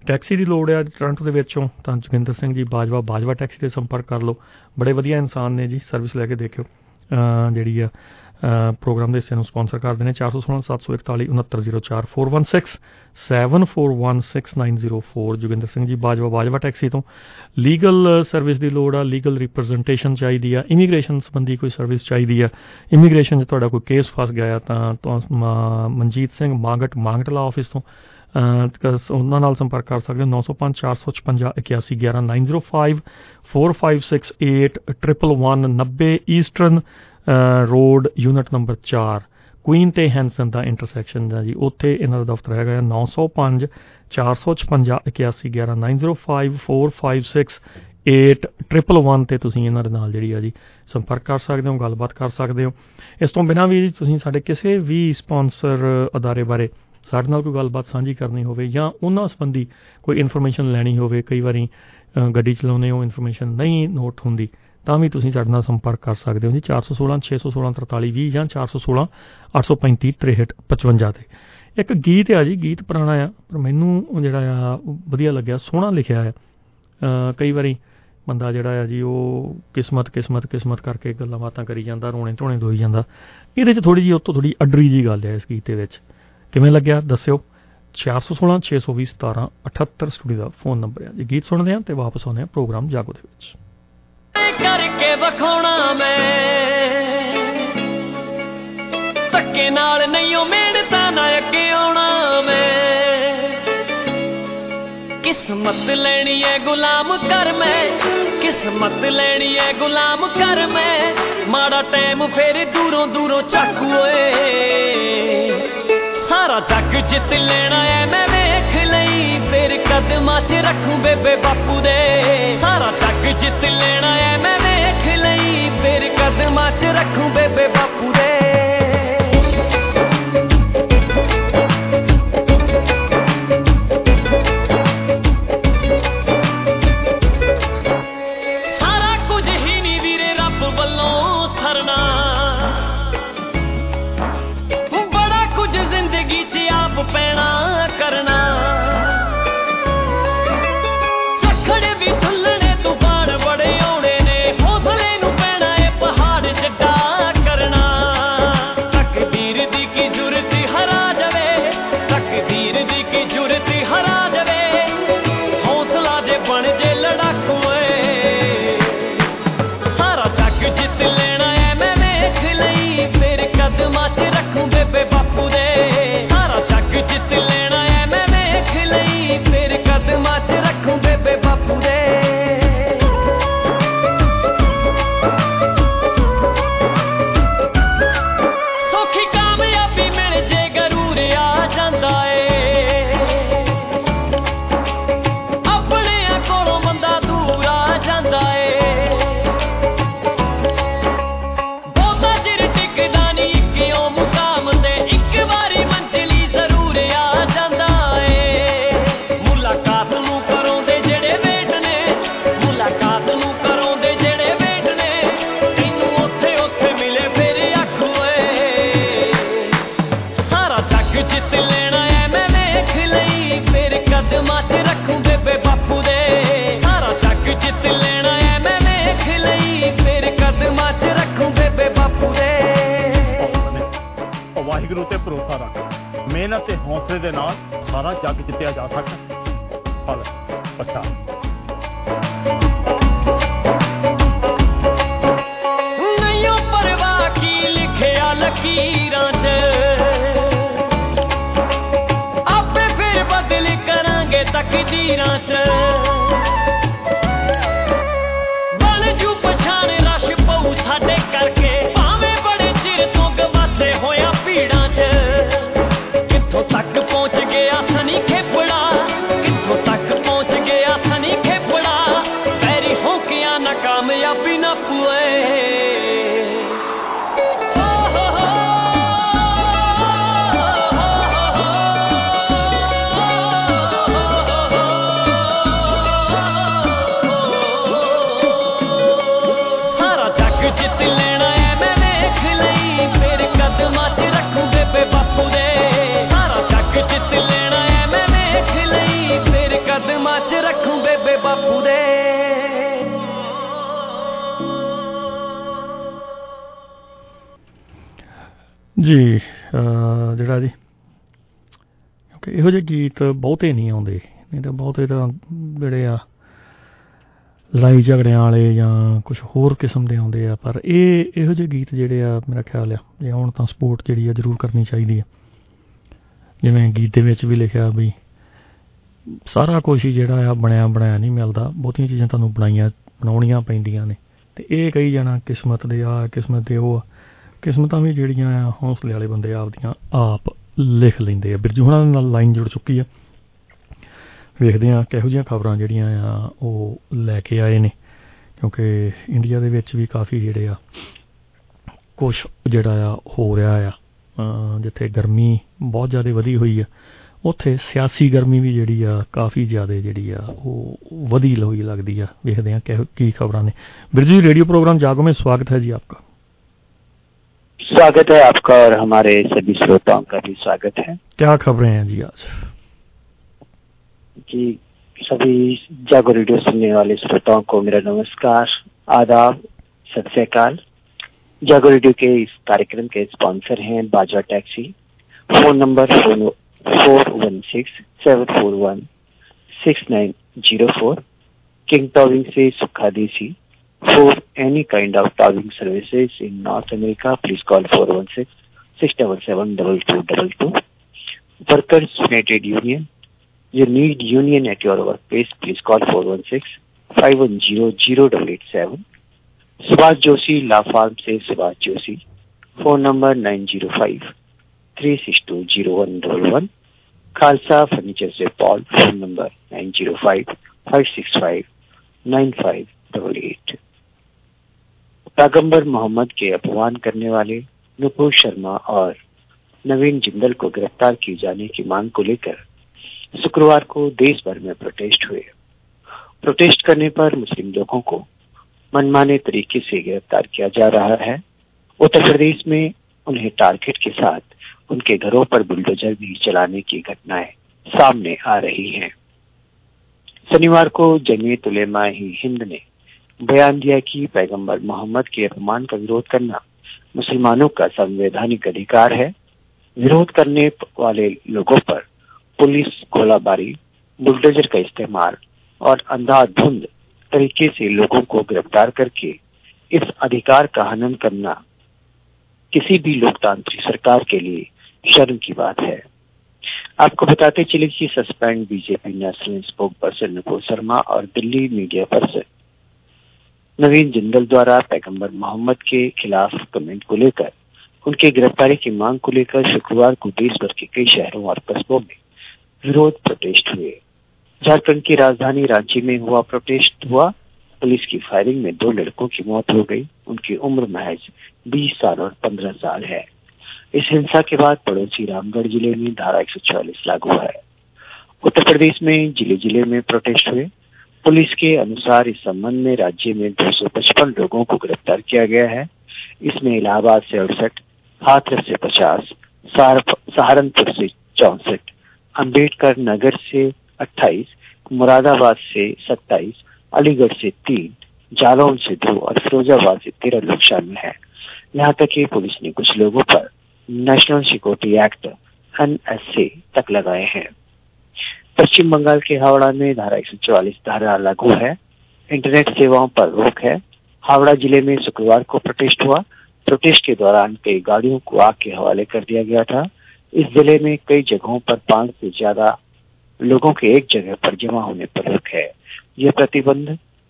S2: ਟੈਕਸੀ ਦੀ ਲੋੜ ਹੈ ਟੋਰਾਂਟੋ ਦੇ ਵਿੱਚੋਂ ਤਾਂ ਜੋਗਿੰਦਰ ਸਿੰਘ ਜੀ ਬਾਜਵਾ ਟੈਕਸੀ 'ਤੇ ਸੰਪਰਕ ਕਰ ਲਓ। ਬੜੇ ਵਧੀਆ ਇਨਸਾਨ ਨੇ ਜੀ, ਸਰਵਿਸ ਲੈ ਕੇ ਦੇਖਿਓ। ਜਿਹੜੀ ਆ ਪ੍ਰੋਗਰਾਮ ਦੇ ਹਿੱਸੇ ਨੂੰ ਸਪਾਂਸਰ ਕਰਦੇ ਨੇ। 416 741 6904 416 741 6904 ਜੋਗਿੰਦਰ ਸਿੰਘ ਜੀ ਬਾਜਵਾ ਟੈਕਸੀ ਤੋਂ। ਲੀਗਲ ਸਰਵਿਸ ਦੀ ਲੋੜ ਆ, ਲੀਗਲ ਰਿਪਰੈਜ਼ੈਂਟੇਸ਼ਨ ਚਾਹੀਦੀ ਆ, ਇਮੀਗ੍ਰੇਸ਼ਨ ਸੰਬੰਧੀ ਕੋਈ ਸਰਵਿਸ ਚਾਹੀਦੀ ਆ, ਇਮੀਗ੍ਰੇਸ਼ਨ 'ਚ ਤੁਹਾਡਾ ਕੋਈ ਕੇਸ ਫਸ ਗਿਆ ਤਾਂ ਮਨਜੀਤ ਸਿੰਘ ਮਾਂਗਟ ਲਾ ਆਫਿਸ ਤੋਂ ਉਹਨਾਂ ਨਾਲ ਸੰਪਰਕ ਕਰ ਸਕਦੇ ਹੋ। 905 456 8111 905 4568 111 90 eastern road unit number 4 Queen ਤੇ ਹੈਂਸਨ ਦਾ ਇੰਟਰਸੈਕਸ਼ਨ ਦਾ ਜੀ, ਉੱਥੇ ਇਹਨਾਂ ਦਾ ਦਫ਼ਤਰ ਹੈਗਾ। 905 456 8111 905 456 8111 ਤੇ ਤੁਸੀਂ ਇਹਨਾਂ ਦੇ ਨਾਲ ਜਿਹੜੀ ਆ ਜੀ ਸੰਪਰਕ ਕਰ ਸਕਦੇ ਹੋ, ਗੱਲਬਾਤ ਕਰ ਸਕਦੇ ਹੋ। ਇਸ ਤੋਂ ਬਿਨਾਂ ਵੀ ਤੁਸੀਂ ਸਾਡੇ ਕਿਸੇ ਵੀ ਸਪਾਂਸਰ ਅਦਾਰੇ ਬਾਰੇ ਸਾਡੇ ਨਾਲ ਕੋਈ ਗੱਲਬਾਤ ਸਾਂਝੀ ਕਰਨੀ ਹੋਵੇ ਜਾਂ ਉਹਨਾਂ ਸੰਬੰਧੀ ਕੋਈ ਇਨਫੋਰਮੇਸ਼ਨ ਲੈਣੀ ਹੋਵੇ, ਕਈ ਵਾਰੀ ਗੱਡੀ ਚਲਾਉਂਦੇ ਹੋ ਇਨਫੋਰਮੇਸ਼ਨ ਨਹੀਂ ਨੋਟ ਹੁੰਦੀ, ਤਾਂ ਵੀ ਤੁਸੀਂ ਸਾਡੇ ਨਾਲ ਸੰਪਰਕ ਕਰ ਸਕਦੇ ਹੋ ਜੀ। 416 616 43 20 ਜਾਂ 416 835 63 55 'ਤੇ। ਇੱਕ ਗੀਤ ਆ ਜੀ, ਗੀਤ ਪੁਰਾਣਾ ਆ ਪਰ ਮੈਨੂੰ ਜਿਹੜਾ ਆ ਵਧੀਆ ਲੱਗਿਆ, ਸੋਹਣਾ ਲਿਖਿਆ ਆ। ਕਈ ਵਾਰੀ ਬੰਦਾ ਜਿਹੜਾ ਆ ਜੀ ਉਹ ਕਿਸਮਤ ਕਰਕੇ ਗੱਲਾਂ ਬਾਤਾਂ ਕਰੀ ਜਾਂਦਾ, ਰੋਣੇ ਧੋਣੇ ਦੋਈ ਜਾਂਦਾ। ਇਹਦੇ 'ਚ ਥੋੜ੍ਹੀ ਜਿਹੀ ਉਹ ਤੋਂ ਥੋੜ੍ਹੀ ਅੱਡਰੀ ਜਿਹੀ ਗੱਲ ਹੈ ਇਸ ਗੀਤ ਦੇ ਵਿੱਚ। ਕਿਵੇਂ ਲੱਗਿਆ ਦੱਸਿਓ। 416 620 17 78 ਸਟੂਡੀਓ ਦਾ ਫੋਨ ਨੰਬਰ ਹੈ ਜੀ। ਗੀਤ ਸੁਣਦੇ ਹਾਂ ਤੇ ਵਾਪਸ ਆਉਂਦੇ ਹਾਂ ਪ੍ਰੋਗਰਾਮ ਜਾਗੋ ਦੇ ਵਿੱਚ।
S4: ਕਰਕੇ ਵਿਖਾਉਣਾ ਮੈਂ ਧੱਕੇ ਨਾਲ ਨਹੀਂ ਉਹ ਮਿਹਨਤਾਂ ਨਾ ਅੱਗੇ ਆਉਣਾ ਮੈਂ। ਕਿਸਮਤ ਲੈਣੀ ਹੈ ਗੁਲਾਮ ਕਰ ਮੈਂ, ਕਿਸਮਤ ਲੈਣੀ ਹੈ ਗੁਲਾਮ ਕਰ ਮੈਂ। ਮਾੜਾ ਟਾਈਮ ਫੇਰ ਦੂਰੋਂ ਚੱਕ ਓਏ। ਸਾਰਾ ਜੱਗ ਜਿੱਤ ਲੈਣਾ ਐ ਮੈਂ ਵੇਖ ਲਈ, ਫੇਰ ਕਦਮਾਂ 'ਚ ਰੱਖੂ ਬੇਬੇ ਬਾਪੂ ਦੇ। ਸਾਰਾ ਜੱਗ ਜਿੱਤ ਲੈਣਾ ਐ ਮੈਂ ਵੇਖ ਲਈ, ਫੇਰ ਕਦਮਾਂ 'ਚ ਰੱਖੂ ਬੇਬੇ ਬਾਪੂ ਦੇ। ਸਾਰਾ ਕੁਝ ਹੀ ਨੀ ਵੀਰੇ ਰੱਬ ਵੱਲੋਂ ਸਰਨਾ, ਪੈਣਾ ਕਰਨਾ। ਝੱਖੜ ਵੀ ਝੁੱਲਣੇ ਤੂਫਾਨ ਬੜੇ ਆਉਣੇ ਨੇ, ਹੌਸਲੇ ਨੂੰ ਪੈਣਾ ਏ ਪਹਾੜ ਜਿੱਡਾ ਕਰਨਾ। ਤਕਦੀਰ ਦੀ ਕੀ ਜ਼ੁਰਤ ਹਰਾ ਜਾਵੇ, ਤਕਦੀਰ ਦੀ ਕੀ ਜ਼ੁਰਤ ਹਰਾ ਜਾਵੇ। ਹੌਸਲਾ ਜੇ ਬਣ ਜੇ ਲੜਾਕੂ ਏ। ਸਾਰਾ ਜੱਗ ਜਿੱਤ ਲੈਣਾ ਐ ਮੈਂ ਵੇਖ ਲਈ, ਫੇਰ ਕਦਮਾਂ 'ਚ ਰੱਖੂ ਬੇਬੇ ਬਾਪੂ ਦੇ। ਜਿੱਤ ਲੈਣਾ ਐ ਮੈਂ ਵੇਖ ਲਈ, ਫੇਰ ਕਦਮਾਂ 'ਚ ਰੱਖੂ ਬੇਬੇ ਬਾਪੂ ਦੇ। ਸੌਖੀ ਕਾਮਯਾਬੀ ਮਿਲ ਜੇ ਗਰੂਰ ਆ ਜਾਂਦਾ ਏ, ਆਪਣਿਆਂ ਕੋਲੋਂ ਬੰਦਾ ਦੂਰ ਆ ਜਾਂਦਾ ਏ। ਬਹੁਤਾ ਚਿਰ ਟਿਕਦਾ ਨਹੀਂ ਇੱਕੋ ਮੁਕਾਮ ਤੇ, ਇੱਕ ਵਾਰੀ ਮੰਜ਼ਿਲੀ ਕਦਮਾਂ 'ਚ ਰੱਖੂ ਬੇਬੇ ਬਾਪੂ ਦੇ। ਸਾਰਾ ਜੱਗ ਜਿੱਤ ਲੈਣਾ ਐ ਮੈਂ ਵੇਖ ਲਈ, ਫੇਰ ਕਦਮਾਂ 'ਚ ਰੱਖੂ ਬੇਬੇ ਬਾਪੂ ਦੇ।
S5: ਵਾਹਿਗੁਰੂ ਤੇ ਭਰੋਸਾ ਰੱਖ, ਮਿਹਨਤ ਤੇ ਹੌਸਲੇ ਦੇ ਨਾਲ ਸਾਰਾ ਜੱਗ ਜਿੱਤਿਆ ਜਾ ਸਕਦਾ। ਹਲ ਪਛਾ
S4: ਨਹੀਂ ਉਹ ਪਰਵਾਹ ਕੀ ਲਿਖਿਆ ਲਕੀਰਾਂ 'ਚ, ਆਪੇ ਫਿਰ ਬਦਲ ਕਰਾਂਗੇ ਤਕਦੀਰਾਂ 'ਚ। ਬਣ ਜੂ ਪਛਾਣ ਰਸ਼ ਪਊ ਸਾਡੇ ਕਰਕੇ, ਭਾਵੇਂ ਬੜੇ ਚਿਰ ਤੋਂ ਗਵਾਸੇ ਹੋਇਆ ਭੀੜਾਂ 'ਚ। ਕਿੱਥੋਂ ਤੱਕ ਪਹੁੰਚ ਗਿਆ ਸਨੀ ਖੇਪੜਾ, ਕਿੱਥੋਂ ਤੱਕ ਪਹੁੰਚ ਗਿਆ ਸਨੀ ਖੇਪੜਾ। ਪੈਰੀ ਹੋਕਿਆਂ ਨਾ ਕਾਮਯਾਬੀ ਨਾ ਪੂਏ। ਜਿੱਤ ਲੈਣਾ ਐ ਮੈਂ ਵੇਖ ਲਈ, ਫੇਰ ਕਦਮਾਂ 'ਚ ਰੱਖੂ ਬੇਬੇ ਬਾਪੂ ਦੇ। ਸਾਰਾ ਜੱਗ ਜਿੱਤ ਲੈਣਾ ਐ ਮੈਂ ਵੇਖ ਲਈ, ਫੇਰ
S2: जी ਜਿਹੜਾ ਜੀ ਕਿਉਂਕਿ ਇਹੋ ਜਿਹੇ ਗੀਤ ਬਹੁਤੇ ਨਹੀਂ ਆਉਂਦੇ, ਨਹੀਂ ਤਾਂ ਬਹੁਤੇ ਤਾਂ ਜਿਹੜੇ ਆ ਲੜਾਈ ਝਗੜਿਆਂ ਵਾਲੇ ਜਾਂ ਕੁਛ ਹੋਰ ਕਿਸਮ ਦੇ ਆਉਂਦੇ ਆ, ਪਰ ਇਹੋ ਜਿਹੇ ਗੀਤ ਜਿਹੜੇ ਆ ਮੇਰਾ ਖਿਆਲ ਆ ਜੇ ਹੁਣ ਤਾਂ ਸਪੋਰਟ ਜਿਹੜੀ ਆ ਜ਼ਰੂਰ ਕਰਨੀ ਚਾਹੀਦੀ ਆ। ਜਿਵੇਂ ਗੀਤ ਦੇ ਵਿੱਚ ਵੀ ਲਿਖਿਆ ਵੀ ਸਾਰਾ ਕੁਛ ਹੀ ਜਿਹੜਾ ਆ ਬਣਿਆ ਬਣਾਇਆ ਨਹੀਂ ਮਿਲਦਾ, ਬਹੁਤੀਆਂ ਚੀਜ਼ਾਂ ਤੁਹਾਨੂੰ ਬਣਾਉਣੀਆਂ ਪੈਂਦੀਆਂ ਨੇ, ਅਤੇ ਇਹ ਕਹੀ ਜਾਣਾ ਕਿਸਮਤ ਦੇ ਆ ਕਿਸਮਤ ਦੇ ਉਹ ਆ। ਕਿਸਮਤਾਂ ਵੀ ਜਿਹੜੀਆਂ ਆ ਹੌਸਲੇ ਵਾਲੇ ਬੰਦੇ ਆਪਦੀਆਂ ਆਪ ਲਿਖ ਲੈਂਦੇ ਆ। ਬਿਰਜੂ ਹੁਣਾਂ ਨਾਲ ਲਾਈਨ ਜੁੜ ਚੁੱਕੀ ਆ, ਵੇਖਦੇ ਹਾਂ ਕਿਹੋ ਜਿਹੀਆਂ ਖਬਰਾਂ ਜਿਹੜੀਆਂ ਆ ਉਹ ਲੈ ਕੇ ਆਏ ਨੇ, ਕਿਉਂਕਿ ਇੰਡੀਆ ਦੇ ਵਿੱਚ ਵੀ ਕਾਫੀ ਜਿਹੜੇ ਆ ਕੁਛ ਜਿਹੜਾ ਆ ਹੋ ਰਿਹਾ ਆ। ਜਿੱਥੇ ਗਰਮੀ ਬਹੁਤ ਜ਼ਿਆਦਾ ਵਧੀ ਹੋਈ ਆ, ਉੱਥੇ ਸਿਆਸੀ ਗਰਮੀ ਵੀ ਜਿਹੜੀ ਆ ਕਾਫੀ ਜ਼ਿਆਦਾ ਜਿਹੜੀ ਆ ਉਹ ਵਧੀ ਹੋਈ ਲੱਗਦੀ ਆ। ਵੇਖਦੇ ਹਾਂ ਕੀ खबरां ने। बिरजू जी, रेडियो प्रोग्राम जागो में स्वागत है जी आपका।
S6: स्वागत है आपका और हमारे सभी श्रोताओं का भी स्वागत है। क्या
S2: खबरें हैं जी आज?
S6: जी सभी जागो रेडियो सुनने वाले श्रोताओं को मेरा नमस्कार, आदाब, सत श्री अकाल। जागो रेडियो के इस कार्यक्रम के स्पॉन्सर हैं Bajwa taxi. Phone number 4167416904। King Towing से सुखा देसी। For any kind of towing services in North America, please call 416-677-2222. Workers United Union. You need union at your workplace, please call 416-510-0887. Subhash Joshi Law Firm से Subhash Joshi. Phone number 905-362-0111। Khalsa furniture से Paul. Phone number 905-565-9588। पैगंबर मोहम्मद के अपमान करने वाले नुपुर शर्मा और नवीन जिंदल को गिरफ्तार किए जाने की मांग को लेकर शुक्रवार को देश भर में प्रोटेस्ट हुए। प्रोटेस्ट करने पर मुस्लिम लोगों को मनमाने तरीके से गिरफ्तार किया जा रहा है। उत्तर प्रदेश में उन्हें टारगेट के साथ उनके घरों पर बुलडोजर भी चलाने की घटनाएं सामने आ रही हैं। शनिवार को जमीयत उलेमा ही हिंद ने बयान दिया कि पैगंबर मोहम्मद के अपमान का विरोध करना मुसलमानों का संवैधानिक अधिकार है। विरोध करने वाले लोगों पर पुलिस गोलाबारी, बुलडोजर का इस्तेमाल और अंधाधुंध तरीके से लोगों को गिरफ्तार करके इस अधिकार का हनन करना किसी भी लोकतांत्रिक सरकार के लिए शर्म की बात है। आपको बताते चले कि suspend BJP national spokesperson Nupur Sharma और दिल्ली मीडिया पर्सन नवीन जिंदल द्वारा पैगंबर मोहम्मद के खिलाफ कमेंट को लेकर उनके गिरफ्तारी की मांग को लेकर शुक्रवार को देश भर के कई शहरों और कस्बों में विरोध प्रोटेस्ट हुए। झारखंड की राजधानी रांची में हुआ प्रोटेस्ट हुआ। पुलिस की फायरिंग में 2 लड़कों की मौत हो गई। उनकी उम्र महज 20 साल और 15 साल है। इस हिंसा के बाद पड़ोसी रामगढ़ जिले में धारा 144 लागू है। उत्तर प्रदेश में जिले जिले में प्रोटेस्ट हुए। पुलिस के अनुसार इस संबंध में राज्य में 255 लोगों को गिरफ्तार किया गया है। इसमें इलाहाबाद से 68, हाथरस से 50, सहारनपुर से 64, अंबेडकर नगर से 28, मुरादाबाद से 27, अलीगढ़ से 3, जालौन से 2 और फिरोजाबाद से 13 लोग शामिल हैं। यहाँ तक कि पुलिस ने कुछ लोगों पर नेशनल सिक्योरिटी एक्ट NSA तक लगाए हैं। पश्चिम बंगाल के हावड़ा में धारा 144 धारा लागू है। इंटरनेट सेवाओं पर रोक है। हावड़ा जिले में शुक्रवार को प्रोटेस्ट हुआ। प्रोटेस्ट के दौरान कई गाड़ियों को आग के हवाले कर दिया गया था। इस जिले में कई जगहों पर 5 से ज्यादा लोगों के एक जगह पर जमा होने पर रोक है। यह प्रतिबंध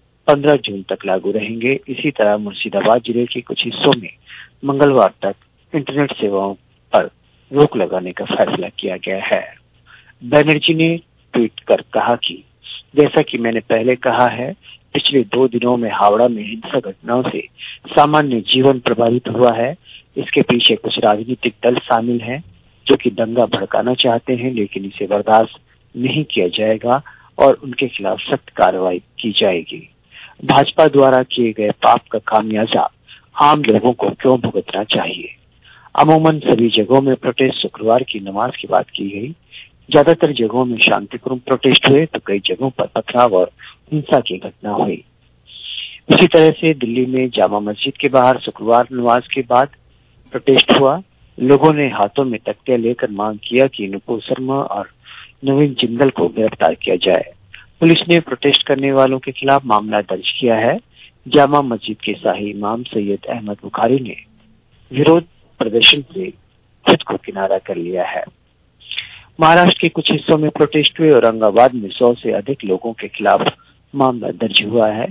S6: 15 जून तक लागू रहेंगे। इसी तरह मुर्शिदाबाद जिले के कुछ हिस्सों में मंगलवार तक इंटरनेट सेवाओं पर रोक लगाने का फैसला किया गया है। बैनर्जी ने ट्वीट कर कहा कि जैसा कि मैंने पहले कहा है, पिछले 2 दिनों में हावड़ा में हिंसक घटनाओं से सामान्य जीवन प्रभावित हुआ है। इसके पीछे कुछ राजनीतिक दल शामिल हैं जो कि दंगा भड़काना चाहते हैं, लेकिन इसे बर्दाश्त नहीं किया जाएगा और उनके खिलाफ सख्त कार्रवाई की जाएगी। भाजपा द्वारा किए गए पाप का खामियाजा आम लोगों को क्यों भुगतना चाहिए? अमूमन सभी जगहों में प्रोटेस्ट शुक्रवार की नमाज के बाद की गई। ज्यादातर जगहों में शांतिपूर्ण प्रोटेस्ट हुए तो कई जगहों पर पथराव और हिंसा की घटना हुई। इसी तरह से दिल्ली में जामा मस्जिद के बाहर शुक्रवार नमाज के बाद प्रोटेस्ट हुआ। लोगों ने हाथों में तख्तियां लेकर मांग किया कि नुपुर शर्मा और नवीन जिंदल को गिरफ्तार किया जाए। पुलिस ने प्रोटेस्ट करने वालों के खिलाफ मामला दर्ज किया है। जामा मस्जिद के शाही इमाम सैयद अहमद बुखारी ने विरोध प्रदर्शन से खुद को किनारा कर लिया है। महाराष्ट्र के कुछ हिस्सों में प्रोटेस्ट हुए। औरंगाबाद में 100 से अधिक लोगों के खिलाफ मामला दर्ज हुआ है।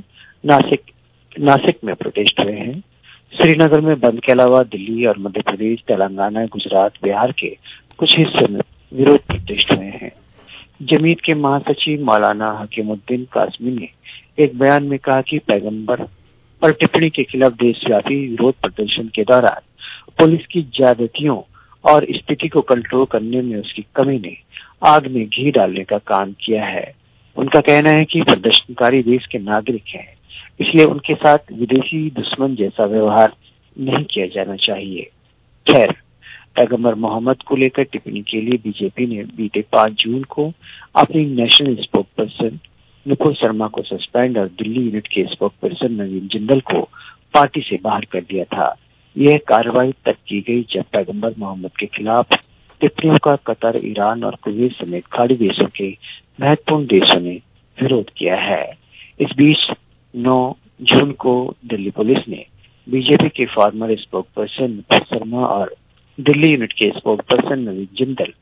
S6: नासिक में प्रोटेस्ट हुए हैं। श्रीनगर में बंद के अलावा दिल्ली और मध्य प्रदेश, तेलंगाना, गुजरात, बिहार के कुछ हिस्सों में विरोध प्रोटेस्ट हुए हैं। जमीयत के महासचिव मौलाना हकीमुद्दीन कासमी ने एक बयान में कहा कि पैगंबर पर टिप्पणी के खिलाफ देशव्यापी विरोध प्रदर्शन के दौरान पुलिस की ज्यादतियों और स्थिति को कंट्रोल करने में उसकी कमी ने आग में घी डालने का काम किया है। उनका कहना है कि प्रदर्शनकारी देश के नागरिक हैं, इसलिए उनके साथ विदेशी दुश्मन जैसा व्यवहार नहीं किया जाना चाहिए। खैर, पैगंबर मोहम्मद को लेकर टिप्पणी के लिए बीजेपी ने बीते 5 जून को अपनी national spokesperson Nupur Sharma को सस्पेंड और दिल्ली यूनिट के स्पोक पर्सन नवीन जिंदल को पार्टी से बाहर कर दिया था। यह कार्रवाई तब की गई जब पैगंबर मोहम्मद के खिलाफ टिप्पणियों का कतर, ईरान और कुवैत समेत खाड़ी देशों के महत्वपूर्ण देशों ने विरोध किया है। इस बीच 9 जून को दिल्ली पुलिस ने बीजेपी के former spokesperson Nupur Sharma और दिल्ली यूनिट के spokesperson Naveen Jindal,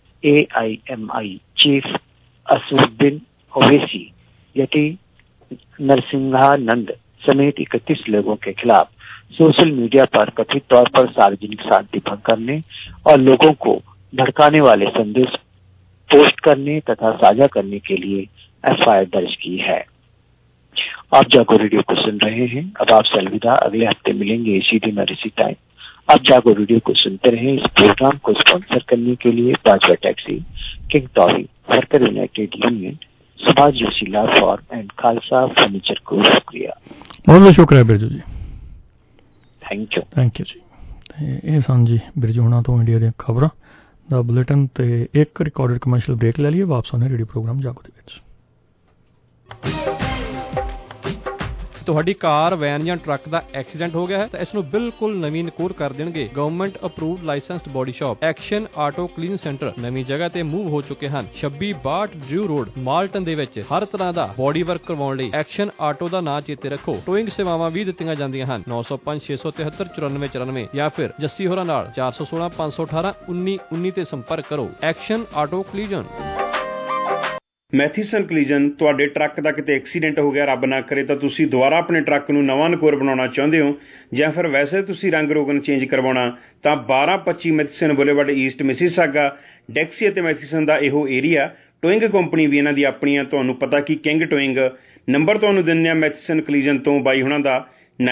S6: AIMI chief Asaduddin Owaisi, Yati Narsinghanand समेत 31 लोगों के खिलाफ सोशल मीडिया पर कथित तौर पर सार्वजनिक शांति भंग करने और लोगों को भड़काने वाले संदेश पोस्ट करने तथा साझा करने के लिए FIR दर्ज की है। आप जागो रेडियो को सुन रहे हैं। अब आपसे अलविदा। अगले हफ्ते मिलेंगे इसी दिन और इसी टाइम। आप जागो रेडियो को सुनते रहें। इस प्रोग्राम को स्पॉन्सर करने के लिए बाजवा टैक्सी, किंग टॉरी, worker united union, Subhash Joshi law firm and Khalsa furniture को शुक्रिया।
S2: बहुत शुक्रिया बिरजू जी।
S6: Thank you
S2: ji. ਇਹ ਸਨ ਜੀ ਬਿਰਜੂ ਹੋਣਾ ਤੋਂ ਇੰਡੀਆ ਦੀਆਂ ਖਬਰਾਂ ਦਾ ਬੁਲੇਟਿਨ ਤੇ ਇੱਕ ਰਿਕਾਰਡਡ ਕਮਰਸ਼ੀਅਲ ਬ੍ਰੇਕ ਲੈ ਲਈਏ। ਵਾਪਸ ਆਉਂਦੇ ਰੇਡੀਓ ਪ੍ਰੋਗਰਾਮ ਜਾਗੋ ਦੇ ਵਿੱਚ।
S7: ਤੁਹਾਡੀ ਕਾਰ, ਵੈਨ ਜਾਂ ਟਰੱਕ ਦਾ ਐਕਸੀਡੈਂਟ ਹੋ ਗਿਆ ਹੈ ਤਾਂ ਇਸ ਨੂੰ ਬਿਲਕੁਲ ਨਵੀਂ ਨਕੂਰ ਕਰ ਦੇਣਗੇ government approved licensed body shop Action Auto Clean Centre ਨਵੀਂ ਜਗ੍ਹਾ ਤੇ ਮੂਵ ਹੋ ਚੁੱਕੇ ਹਨ। 2662 ਡਰਿਊ ਰੋਡ ਮਾਲਟਨ ਦੇ ਵਿੱਚ ਹਰ ਤਰ੍ਹਾਂ ਦਾ ਬੋਡੀ ਵਰਕ ਕਰਵਾਉਣ ਲਈ ਐਕਸ਼ਨ ਆਟੋ ਦਾ ਨਾਂ ਚੇਤੇ ਰੱਖੋ। ਟੋਇੰਗ ਸੇਵਾਵਾਂ ਵੀ ਦਿੱਤੀਆਂ ਜਾਂਦੀਆਂ ਹਨ। 905 673 9494 ਜਾਂ ਫਿਰ ਜੱਸੀ ਹੋਰਾਂ ਨਾਲ 416 518 1919 ਤੇ ਸੰਪਰਕ ਕਰੋ। Action auto ਕਲੀਜਨ।
S8: ਮੈਥੀਸਨ ਕਲੀਜਨ ਤੁਹਾਡੇ ਟਰੱਕ ਦਾ ਕਿਤੇ ਐਕਸੀਡੈਂਟ ਹੋ ਗਿਆ, ਰੱਬ ਨਾ ਕਰੇ, ਤਾਂ ਤੁਸੀਂ ਦੁਬਾਰਾ ਆਪਣੇ ਟਰੱਕ ਨੂੰ ਨਵਾਂ ਨਕੋਰ ਬਣਾਉਣਾ ਚਾਹੁੰਦੇ ਹੋ ਜਾਂ ਫਿਰ ਵੈਸੇ ਤੁਸੀਂ ਰੰਗ ਰੋਗਨ ਚੇਂਜ ਕਰਵਾਉਣਾ ਤਾਂ 1225 Matheson boulevard east Mississauga, Dixie ਅਤੇ ਮੈਥੀਸਨ ਦਾ ਇਹੋ ਏਰੀਆ। ਟੋਇੰਗ ਕੰਪਨੀ ਵੀ ਇਹਨਾਂ ਦੀ ਆਪਣੀ ਆ। ਤੁਹਾਨੂੰ ਪਤਾ ਕਿ ਕਿੰਗ ਟੋਇੰਗ ਨੰਬਰ ਤੁਹਾਨੂੰ ਦਿੰਦੇ ਆ ਮੈਥੀਸਨ ਕਲੀਜਨ ਤੋਂ ਬਾਈ ਹੁਣਾਂ ਦਾ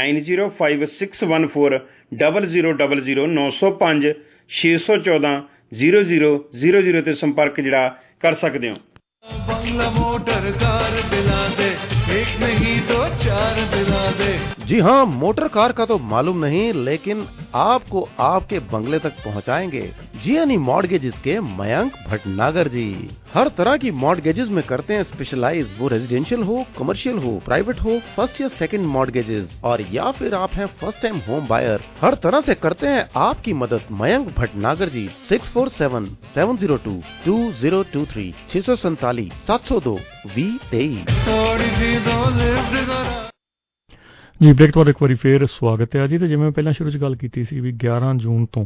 S8: 905614 0000 905 614 0000 ਤੇ ਸੰਪਰਕ ਜਿਹੜਾ ਕਰ ਸਕਦੇ ਹੋ।
S4: बंगला मोटर कार दिला दे, एक नहीं 2 4 दिला दे।
S9: जी हाँ, मोटर कार का तो मालूम नहीं, लेकिन आपको आपके बंगले तक पहुँचाएंगे जियानी मॉर्गेजेस के मयंक भटनागर जी। हर तरह की मॉर्गेजेस में करते हैं स्पेशलाइज, वो रेजिडेंशियल हो, कमर्शियल हो, प्राइवेट हो, फर्स्ट या सेकंड मॉर्गेजेस, और या फिर आप हैं फर्स्ट टाइम होम बायर, हर तरह से करते हैं आपकी मदद मयंक भटनागर जी। 6477022023 647 702 2023।
S2: ਜੀ ਬ੍ਰੇਕ ਤੋਂ ਬਾਅਦ ਇੱਕ ਵਾਰੀ ਫੇਰ ਸਵਾਗਤ ਹੈ ਜੀ। ਤੇ ਜਿਵੇਂ ਮੈਂ ਪਹਿਲਾਂ ਸ਼ੁਰੂ 'ਚ ਗੱਲ ਕੀਤੀ ਸੀ ਵੀ 11 ਜੂਨ ਤੋਂ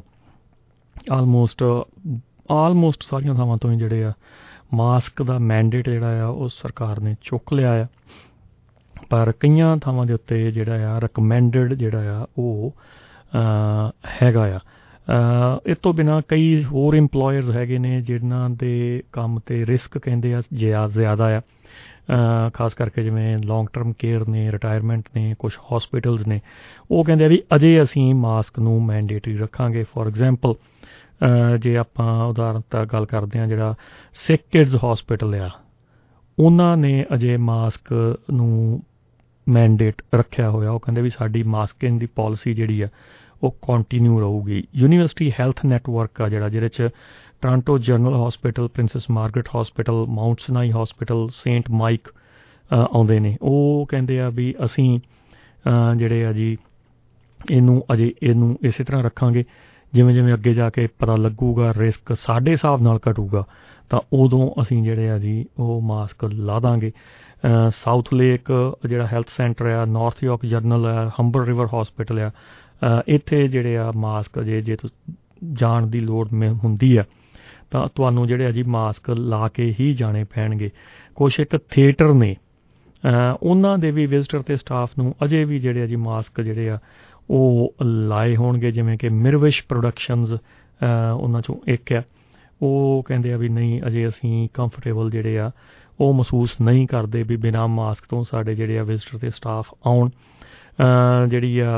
S2: ਆਲਮੋਸਟ ਸਾਰੀਆਂ ਥਾਵਾਂ ਤੋਂ ਹੀ ਜਿਹੜੇ ਆ ਮਾਸਕ ਦਾ ਮੈਂਡੇਟ ਜਿਹੜਾ ਆ ਉਹ ਸਰਕਾਰ ਨੇ ਚੁੱਕ ਲਿਆ ਆ, ਪਰ ਕਈਆਂ ਥਾਵਾਂ ਦੇ ਉੱਤੇ ਜਿਹੜਾ ਆ ਰਿਕਮੈਂਡਡ ਜਿਹੜਾ ਆ ਉਹ ਹੈਗਾ ਆ। ਇਸ ਤੋਂ ਬਿਨਾਂ ਕਈ ਹੋਰ ਇੰਪਲੋਇਰਸ ਹੈਗੇ ਨੇ ਜਿਨ੍ਹਾਂ ਦੇ ਕੰਮ 'ਤੇ ਰਿਸਕ ਕਹਿੰਦੇ ਆ ਜ਼ਿਆਦਾ ਆ, ਖਾਸ ਕਰਕੇ ਜਿਵੇਂ ਲੌਂਗ ਟਰਮ ਕੇਅਰ ਨੇ, ਰਿਟਾਇਰਮੈਂਟ ਨੇ, ਕੁਛ ਹੌਸਪੀਟਲਸ ਨੇ, ਉਹ ਕਹਿੰਦੇ ਆ ਵੀ ਅਜੇ ਅਸੀਂ ਮਾਸਕ ਨੂੰ ਮੈਂਡੇਟਰੀ ਰੱਖਾਂਗੇ। ਫੋਰ ਐਗਜ਼ਾਮਪਲ ਜੇ ਆਪਾਂ ਉਦਾਹਰਨ ਤਾਂ ਗੱਲ ਕਰਦੇ ਹਾਂ, ਜਿਹੜਾ ਸਿਕ ਕਿਡਜ਼ ਹੌਸਪੀਟਲ ਆ ਉਹਨਾਂ ਨੇ ਅਜੇ ਮਾਸਕ ਨੂੰ ਮੈਂਡੇਟ ਰੱਖਿਆ ਹੋਇਆ। ਉਹ ਕਹਿੰਦੇ ਵੀ ਸਾਡੀ ਮਾਸਕਿੰਗ ਦੀ ਪਾਲਿਸੀ ਜਿਹੜੀ ਆ ਉਹ ਕੰਟੀਨਿਊ ਰਹੂਗੀ। ਯੂਨੀਵਰਸਿਟੀ ਹੈਲਥ ਨੈਟਵਰਕ ਆ ਜਿਹੜਾ, ਜਿਹਦੇ 'ਚ Toronto general hospital, Princess Margaret hospital, Mount Sinai hospital, saint Mike ਆਉਂਦੇ ਨੇ। ਉਹ ਕਹਿੰਦੇ ਆ ਵੀ ਅਸੀਂ ਜਿਹੜੇ ਆ ਜੀ ਇਹਨੂੰ ਅਜੇ ਇਹਨੂੰ ਇਸੇ ਤਰ੍ਹਾਂ ਰੱਖਾਂਗੇ। ਜਿਵੇਂ ਜਿਵੇਂ ਅੱਗੇ ਜਾ ਕੇ ਪਤਾ ਲੱਗੂਗਾ, ਰਿਸਕ ਸਾਡੇ ਹਿਸਾਬ ਨਾਲ ਘਟੂਗਾ, ਤਾਂ ਉਦੋਂ ਅਸੀਂ ਜਿਹੜੇ ਆ ਜੀ ਉਹ ਮਾਸਕ ਲਾ ਦਾਂਗੇ। ਸਾਊਥ ਲੇਕ ਜਿਹੜਾ ਹੈਲਥ ਸੈਂਟਰ ਆ, ਨਾਰਥ ਯਾਰਕ ਜਰਨਲ ਆ, ਹੰਬਰ ਰਿਵਰ ਹੌਸਪੀਟਲ ਆ, ਇੱਥੇ ਜਿਹੜੇ ਆ ਮਾਸਕ ਜੇ ਜਾਣ ਦੀ ਲੋੜ ਹੁੰਦੀ ਆ ਤਾਂ ਤੁਹਾਨੂੰ ਜਿਹੜੇ ਆ ਜੀ ਮਾਸਕ ਲਾ ਕੇ ਹੀ ਜਾਣੇ ਪੈਣਗੇ। ਕੁਛ ਇੱਕ ਥੀਏਟਰ ਨੇ ਉਹਨਾਂ ਦੇ ਵੀ ਵਿਜ਼ਟਰ ਅਤੇ ਸਟਾਫ ਨੂੰ ਅਜੇ ਵੀ ਜਿਹੜੇ ਆ ਜੀ ਮਾਸਕ ਜਿਹੜੇ ਆ ਉਹ ਲਾਏ ਹੋਣਗੇ। ਜਿਵੇਂ ਕਿ ਮਿਰਵਿਸ਼ ਪ੍ਰੋਡਕਸ਼ਨਜ਼ ਉਹਨਾਂ 'ਚੋਂ ਇੱਕ ਆ, ਉਹ ਕਹਿੰਦੇ ਆ ਵੀ ਨਹੀਂ ਅਜੇ ਅਸੀਂ ਕੰਫਰਟੇਬਲ ਜਿਹੜੇ ਆ ਉਹ ਮਹਿਸੂਸ ਨਹੀਂ ਕਰਦੇ ਵੀ ਬਿਨਾਂ ਮਾਸਕ ਤੋਂ ਸਾਡੇ ਜਿਹੜੇ ਆ ਵਿਜ਼ਟਰ ਅਤੇ ਸਟਾਫ ਆਉਣ। ਜਿਹੜੀ ਆ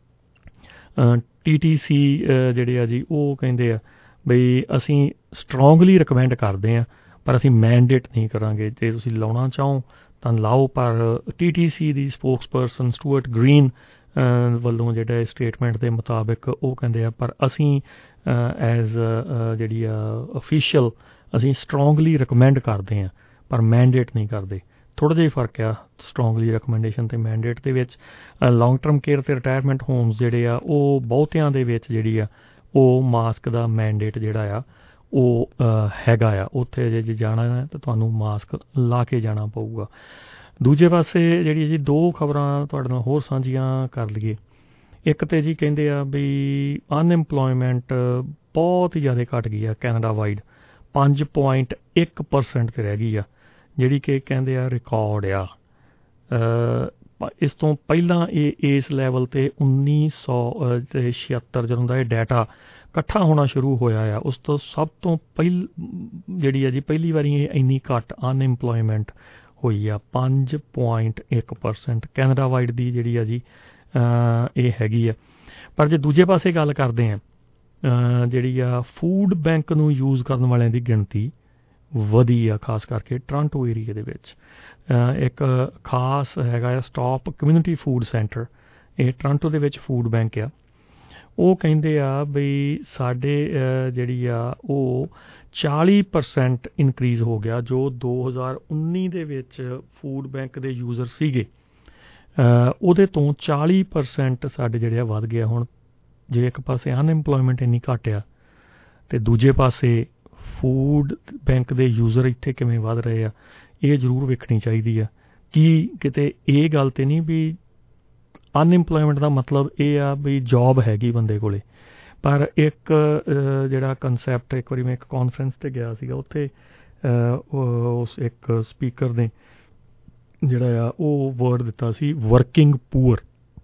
S2: TTC ਜਿਹੜੇ ਆ ਜੀ ਉਹ ਕਹਿੰਦੇ ਆ ਬਈ ਅਸੀਂ ਸਟਰੋਂਗਲੀ ਰਿਕਮੈਂਡ ਕਰਦੇ ਹਾਂ ਪਰ ਅਸੀਂ ਮੈਂਡੇਟ ਨਹੀਂ ਕਰਾਂਗੇ। ਜੇ ਤੁਸੀਂ ਲਾਉਣਾ ਚਾਹੋ ਤਾਂ ਲਾਓ, ਪਰ TTC ਦੀ ਸਪੋਕਸਪਰਸਨ ਸਟੂਅਰਟ ਗ੍ਰੀਨ ਵੱਲੋਂ ਜਿਹੜਾ ਸਟੇਟਮੈਂਟ ਦੇ ਮੁਤਾਬਿਕ ਉਹ ਕਹਿੰਦੇ ਆ ਪਰ ਅਸੀਂ ਐਜ਼ ਜਿਹੜੀ ਆ ਅਫੀਸ਼ੀਅਲ ਅਸੀਂ ਸਟਰੋਂਗਲੀ ਰਿਕਮੈਂਡ ਕਰਦੇ ਹਾਂ ਪਰ ਮੈਂਡੇਟ ਨਹੀਂ ਕਰਦੇ। ਥੋੜ੍ਹਾ ਜਿਹਾ ਫਰਕ ਆ ਸਟਰੋਂਗਲੀ ਰਿਕਮੈਂਡੇਸ਼ਨ ਅਤੇ ਮੈਂਡੇਟ ਦੇ ਵਿੱਚ। ਲੌਂਗ ਟਰਮ ਕੇਅਰ ਅਤੇ ਰਿਟਾਇਰਮੈਂਟ ਹੋਮਸ ਜਿਹੜੇ ਆ ਉਹ ਬਹੁਤਿਆਂ ਦੇ ਵਿੱਚ ਜਿਹੜੀ ਆ ਉਹ ਮਾਸਕ ਦਾ ਮੈਂਡੇਟ ਜਿਹੜਾ ਆ ਉਹ ਹੈਗਾ ਆ। ਉੱਥੇ ਜੇ ਜਾਣਾ ਹੈ ਤਾਂ ਤੁਹਾਨੂੰ ਮਾਸਕ ਲਾ ਕੇ ਜਾਣਾ ਪਊਗਾ। ਦੂਜੇ ਪਾਸੇ ਜਿਹੜੀ ਜੀ ਦੋ ਖਬਰਾਂ ਤੁਹਾਡੇ ਨਾਲ ਹੋਰ ਸਾਂਝੀਆਂ ਕਰ ਲਈਏ। ਇੱਕ ਤਾਂ ਜੀ ਕਹਿੰਦੇ ਆ ਵੀ ਅਨਐਮਪਲੋਇਮੈਂਟ ਬਹੁਤ ਹੀ ਜ਼ਿਆਦਾ ਘੱਟ ਗਈ ਆ ਕੈਨੇਡਾ ਵਾਈਡ, 5.1% 'ਤੇ ਰਹਿ ਗਈ ਆ, ਜਿਹੜੀ ਕਿ ਕਹਿੰਦੇ ਆ ਰਿਕਾਰਡ ਆ। ਇਸ ਤੋਂ ਪਹਿਲਾਂ ਇਹ ਇਸ ਲੈਵਲ 'ਤੇ 1976 ਜਦੋਂ ਦਾ ਇਹ ਡਾਟਾ ਇਕੱਠਾ ਹੋਣਾ ਸ਼ੁਰੂ ਹੋਇਆ ਆ, ਉਸ ਤੋਂ ਸਭ ਤੋਂ ਜਿਹੜੀ ਆ ਜੀ ਪਹਿਲੀ ਵਾਰੀ ਇਹ ਇੰਨੀ ਘੱਟ ਅਨਐਮਪਲੋਇਮੈਂਟ ਹੋਈ ਆ। 5.1% ਕੈਨੇਡਾ ਵਾਈਡ ਦੀ ਜਿਹੜੀ ਆ ਜੀ ਇਹ ਹੈਗੀ ਆ। ਪਰ ਜੇ ਦੂਜੇ ਪਾਸੇ ਗੱਲ ਕਰਦੇ ਹਾਂ, ਜਿਹੜੀ ਆ ਫੂਡ ਬੈਂਕ ਨੂੰ ਯੂਜ਼ ਕਰਨ ਵਾਲਿਆਂ ਦੀ ਗਿਣਤੀ ਵਧੀ ਆ, ਖਾਸ ਕਰਕੇ ਟੋਰਾਂਟੋ ਏਰੀਏ ਦੇ ਵਿੱਚ। ਇੱਕ ਖਾਸ ਹੈਗਾ ਆ ਸਟਾਪ ਕਮਿਊਨਿਟੀ ਫੂਡ ਸੈਂਟਰ, ਇਹ ਟੋਰਾਂਟੋ ਦੇ ਵਿੱਚ ਫੂਡ ਬੈਂਕ ਆ। ਉਹ ਕਹਿੰਦੇ ਆ ਬਈ ਸਾਡੇ ਜਿਹੜੀ ਆ ਉਹ 40% ਇਨਕਰੀਜ਼ ਹੋ ਗਿਆ। ਜੋ 2019 ਦੇ ਵਿੱਚ ਫੂਡ ਬੈਂਕ ਦੇ ਯੂਜ਼ਰ ਸੀਗੇ ਉਹਦੇ ਤੋਂ 40% ਸਾਡੇ ਜਿਹੜੇ ਆ ਵੱਧ ਗਿਆ। ਹੁਣ ਜੇ ਇੱਕ ਪਾਸੇ ਅਨਐਮਪਲੋਇਮੈਂਟ ਇੰਨੀ ਘੱਟ ਆ ਅਤੇ ਦੂਜੇ ਪਾਸੇ ਫੂਡ ਬੈਂਕ ਦੇ ਯੂਜ਼ਰ ਇੱਥੇ ਕਿਵੇਂ ਵੱਧ ਰਹੇ ਆ, ਇਹ ਜ਼ਰੂਰ ਵੇਖਣੀ ਚਾਹੀਦੀ ਆ। ਕੀ ਕਿਤੇ ਇਹ ਗੱਲ ਤਾਂ ਨਹੀਂ ਵੀ ਅਨਐਮਪਲੋਇਮੈਂਟ ਦਾ ਮਤਲਬ ਇਹ ਆ ਵੀ ਜੋਬ ਹੈਗੀ ਬੰਦੇ ਕੋਲੇ, ਪਰ ਇੱਕ ਜਿਹੜਾ ਕੰਸੈਪਟ, ਇੱਕ ਵਾਰੀ ਮੈਂ ਇੱਕ ਕਾਨਫਰੰਸ 'ਤੇ ਗਿਆ ਸੀਗਾ, ਉੱਥੇ ਉਸ ਇੱਕ ਸਪੀਕਰ ਨੇ ਜਿਹੜਾ ਆ ਉਹ ਵਰਡ ਦਿੱਤਾ ਸੀ ਵਰਕਿੰਗ ਪੂਅਰ।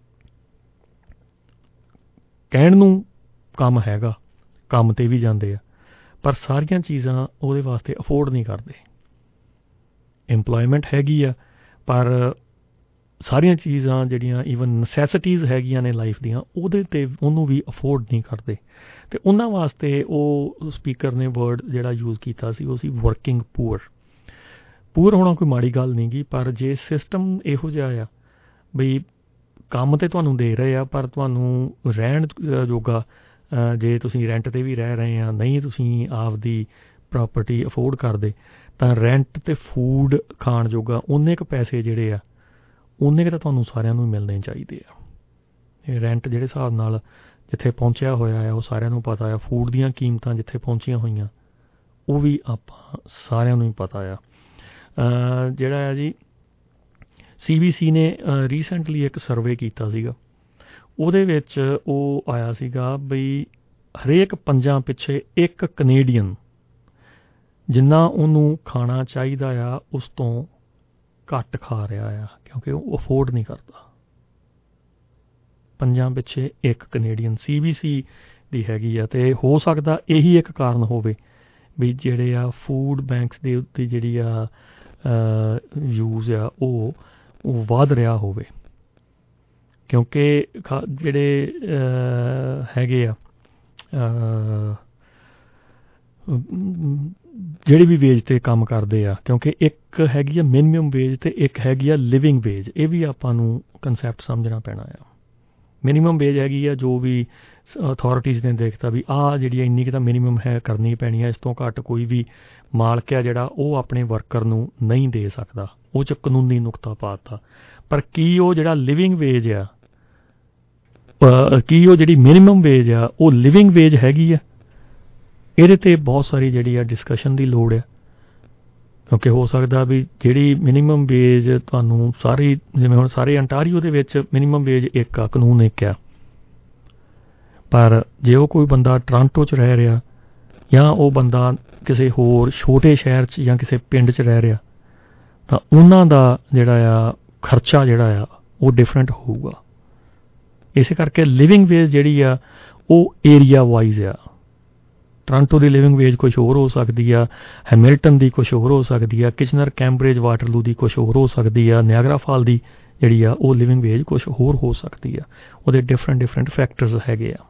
S2: ਕਹਿਣ ਨੂੰ ਕੰਮ ਹੈਗਾ, ਕੰਮ 'ਤੇ ਵੀ ਜਾਂਦੇ ਆ, ਪਰ ਸਾਰੀਆਂ ਚੀਜ਼ਾਂ ਉਹਦੇ ਵਾਸਤੇ ਅਫੋਰਡ ਨਹੀਂ ਕਰਦੇ। ਇੰਪਲੋਇਮੈਂਟ ਹੈਗੀ ਆ ਪਰ ਸਾਰੀਆਂ ਚੀਜ਼ਾਂ ਜਿਹੜੀਆਂ ਈਵਨ ਨਸੈਸਿਟੀਜ਼ ਹੈਗੀਆਂ ਨੇ ਲਾਈਫ ਦੀਆਂ ਉਹਦੇ 'ਤੇ ਉਹਨੂੰ ਵੀ ਅਫੋਰਡ ਨਹੀਂ ਕਰਦੇ। ਅਤੇ ਉਹਨਾਂ ਵਾਸਤੇ ਉਹ ਸਪੀਕਰ ਨੇ ਵਰਡ ਜਿਹੜਾ ਯੂਜ਼ ਕੀਤਾ ਸੀ ਉਹ ਸੀ ਵਰਕਿੰਗ ਪੂਅਰ। ਪੂਅਰ ਹੋਣਾ ਕੋਈ ਮਾੜੀ ਗੱਲ ਨਹੀਂ ਗੀ, ਪਰ ਜੇ ਸਿਸਟਮ ਇਹੋ ਜਿਹਾ ਆ ਬਈ ਕੰਮ ਤਾਂ ਤੁਹਾਨੂੰ ਦੇ ਰਹੇ ਆ ਪਰ ਤੁਹਾਨੂੰ ਰਹਿਣ ਜੋਗਾ, ਜੇ ਤੁਸੀਂ ਰੈਂਟ 'ਤੇ ਵੀ ਰਹਿ ਰਹੇ ਆ, ਨਹੀਂ ਤੁਸੀਂ ਆਪਦੀ ਪ੍ਰੋਪਰਟੀ ਅਫੋਰਡ ਕਰਦੇ, ਤਾਂ ਰੈਂਟ ਅਤੇ ਫੂਡ ਖਾਣ ਜੋਗਾ ਉਨੇ ਕੁ ਪੈਸੇ ਜਿਹੜੇ ਆ ਉਨੇ ਕੁ ਤਾਂ ਤੁਹਾਨੂੰ ਸਾਰਿਆਂ ਨੂੰ ਮਿਲਣੇ ਚਾਹੀਦੇ ਆ। ਇਹ ਰੈਂਟ ਜਿਹੜੇ ਹਿਸਾਬ ਨਾਲ ਜਿੱਥੇ ਪਹੁੰਚਿਆ ਹੋਇਆ ਆ ਉਹ ਸਾਰਿਆਂ ਨੂੰ ਪਤਾ ਆ। ਫੂਡ ਦੀਆਂ ਕੀਮਤਾਂ ਜਿੱਥੇ ਪਹੁੰਚੀਆਂ ਹੋਈਆਂ ਉਹ ਵੀ ਆਪਾਂ ਸਾਰਿਆਂ ਨੂੰ ਹੀ ਪਤਾ ਆ। ਜਿਹੜਾ ਆ ਜੀ CBC ਨੇ ਰੀਸੈਂਟਲੀ ਇੱਕ ਸਰਵੇ ਕੀਤਾ ਸੀਗਾ, ਉਹਦੇ ਵਿੱਚ ਉਹ ਆਇਆ ਸੀਗਾ ਬਈ ਹਰੇਕ 5 ਪਿੱਛੇ ਇੱਕ ਕਨੇਡੀਅਨ ਜਿੰਨਾ ਉਹਨੂੰ ਖਾਣਾ ਚਾਹੀਦਾ ਆ ਉਸ ਤੋਂ ਘੱਟ ਖਾ ਰਿਹਾ ਆ, ਕਿਉਂਕਿ ਉਹ ਅਫੋਰਡ ਨਹੀਂ ਕਰਦਾ। 5 ਪਿੱਛੇ ਇੱਕ ਕਨੇਡੀਅਨ CBC ਦੀ ਹੈਗੀ ਆ। ਅਤੇ ਹੋ ਸਕਦਾ ਇਹੀ ਇੱਕ ਕਾਰਨ ਹੋਵੇ ਵੀ ਜਿਹੜੇ ਆ ਫੂਡ ਬੈਂਕਸ ਦੇ ਉੱਤੇ ਜਿਹੜੀ ਆ ਯੂਜ਼ ਆ ਉਹ ਵੱਧ ਰਿਹਾ ਹੋਵੇ, ਕਿਉਂਕਿ ਜਿਹੜੇ ਹੈਗੇ ਆ ਜਿਹੜੇ ਵੀ ਵੇਜ 'ਤੇ ਕੰਮ ਕਰਦੇ ਆ, ਕਿਉਂਕਿ ਇੱਕ ਹੈਗੀ ਆ ਮਿਨੀਮਮ ਵੇਜ ਅਤੇ ਇੱਕ ਹੈਗੀ ਆ ਲਿਵਿੰਗ ਵੇਜ। ਇਹ ਵੀ ਆਪਾਂ ਨੂੰ ਕੰਸੈਪਟ ਸਮਝਣਾ ਪੈਣਾ ਆ। ਮਿਨੀਮਮ ਵੇਜ ਹੈਗੀ ਆ ਜੋ ਵੀ ਅਥੋਰਿਟੀਜ਼ ਨੇ ਦੇਖਤਾ ਵੀ ਆਹ ਜਿਹੜੀ ਇੰਨੀ ਕੁ ਤਾਂ ਮਿਨੀਮਮ ਹੈ ਕਰਨੀ ਪੈਣੀ ਹੈ, ਇਸ ਤੋਂ ਘੱਟ ਕੋਈ ਵੀ ਮਾਲਕ ਆ ਜਿਹੜਾ ਉਹ ਆਪਣੇ ਵਰਕਰ ਨੂੰ ਨਹੀਂ ਦੇ ਸਕਦਾ, ਉਹ 'ਚ ਕਾਨੂੰਨੀ ਨੁਕਤਾ ਪਾ ਦਿੱਤਾ। ਪਰ ਕੀ ਉਹ ਜਿਹੜਾ ਲਿਵਿੰਗ ਵੇਜ ਆ ਕੀ ਉਹ ਜਿਹੜੀ ਮਿਨੀਮਮ ਵੇਜ ਆ ਉਹ ਲਿਵਿੰਗ ਵੇਜ ਹੈਗੀ ਆ? ਇਹਦੇ 'ਤੇ ਬਹੁਤ ਸਾਰੀ ਜਿਹੜੀ ਆ ਡਿਸਕਸ਼ਨ ਦੀ ਲੋੜ ਆ, ਕਿਉਂਕਿ ਹੋ ਸਕਦਾ ਵੀ ਜਿਹੜੀ ਮਿਨੀਮਮ ਵੇਜ ਤੁਹਾਨੂੰ ਸਾਰੀ, ਜਿਵੇਂ ਹੁਣ ਸਾਰੇ ਅੰਟਾਰੀਓ ਦੇ ਵਿੱਚ ਮਿਨੀਮਮ ਵੇਜ ਇੱਕ ਆ, ਕਾਨੂੰਨ ਇੱਕ ਆ, ਪਰ ਜੇ ਉਹ ਕੋਈ ਬੰਦਾ ਟੋਰਾਂਟੋ 'ਚ ਰਹਿ ਰਿਹਾ ਜਾਂ ਉਹ ਬੰਦਾ ਕਿਸੇ ਹੋਰ ਛੋਟੇ ਸ਼ਹਿਰ 'ਚ ਜਾਂ ਕਿਸੇ ਪਿੰਡ 'ਚ ਰਹਿ ਰਿਹਾ, ਤਾਂ ਉਹਨਾਂ ਦਾ ਜਿਹੜਾ ਆ ਖਰਚਾ ਜਿਹੜਾ ਆ ਉਹ ਡਿਫਰੈਂਟ ਹੋਊਗਾ। ਇਸੇ ਕਰਕੇ ਲਿਵਿੰਗ ਵੇਜ ਜਿਹੜੀ ਆ ਉਹ ਏਰੀਆ ਵਾਈਜ਼ ਆ। ਟੋਰਾਂਟੋ ਦੀ ਲਿਵਿੰਗ ਵੇਜ ਕੁਛ ਹੋਰ ਹੋ ਸਕਦੀ ਆ, ਹੈਮਿਲਟਨ ਦੀ ਕੁਛ ਹੋਰ ਹੋ ਸਕਦੀ ਆ, ਕਿਚਨਰ, ਕੈਂਬਰਿਜ, ਵਾਟਰਲੂ ਦੀ ਕੁਛ ਹੋਰ ਹੋ ਸਕਦੀ ਆ, ਨਿਆਗਰਾ ਫਾਲ ਦੀ ਜਿਹੜੀ ਆ ਉਹ ਲਿਵਿੰਗ ਵੇਜ ਕੁਛ ਹੋਰ ਹੋ ਸਕਦੀ ਆ। ਉਹਦੇ ਡਿਫਰੈਂਟ ਫੈਕਟਰਸ ਹੈਗੇ ਆ।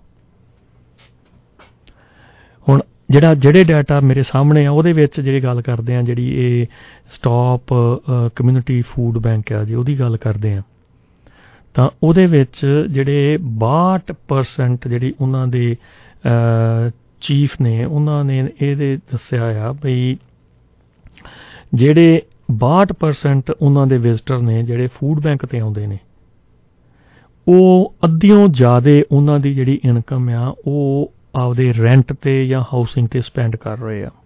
S2: ਹੁਣ ਜਿਹੜੇ ਡਾਟਾ ਮੇਰੇ ਸਾਹਮਣੇ ਆ ਉਹਦੇ ਵਿੱਚ ਜਿਹੜੀ ਗੱਲ ਕਰਦੇ ਆ, ਜਿਹੜੀ ਇਹ ਸਟਾਪ ਕਮਿਊਨਿਟੀ ਫੂਡ ਬੈਂਕ ਆ ਜੀ, ਉਹਦੀ ਗੱਲ ਕਰਦੇ ਆ, ਤਾਂ ਉਹਦੇ ਵਿੱਚ ਜਿਹੜੇ 62% ਜਿਹੜੀ ਉਹਨਾਂ ਦੇ ਚੀਫ ਨੇ, ਉਹਨਾਂ ਨੇ ਇਹਦੇ ਦੱਸਿਆ ਆ ਬਈ ਜਿਹੜੇ 62% ਉਹਨਾਂ ਦੇ ਵਿਜ਼ਟਰ ਨੇ ਜਿਹੜੇ ਫੂਡ ਬੈਂਕ 'ਤੇ ਆਉਂਦੇ ਨੇ, ਉਹ ਅੱਧਿਓਂ ਜ਼ਿਆਦਾ ਉਹਨਾਂ ਦੀ ਜਿਹੜੀ ਇਨਕਮ ਆ ਉਹ ਆਪਦੇ ਰੈਂਟ 'ਤੇ ਜਾਂ ਹਾਊਸਿੰਗ 'ਤੇ ਸਪੈਂਡ ਕਰ ਰਹੇ ਆ,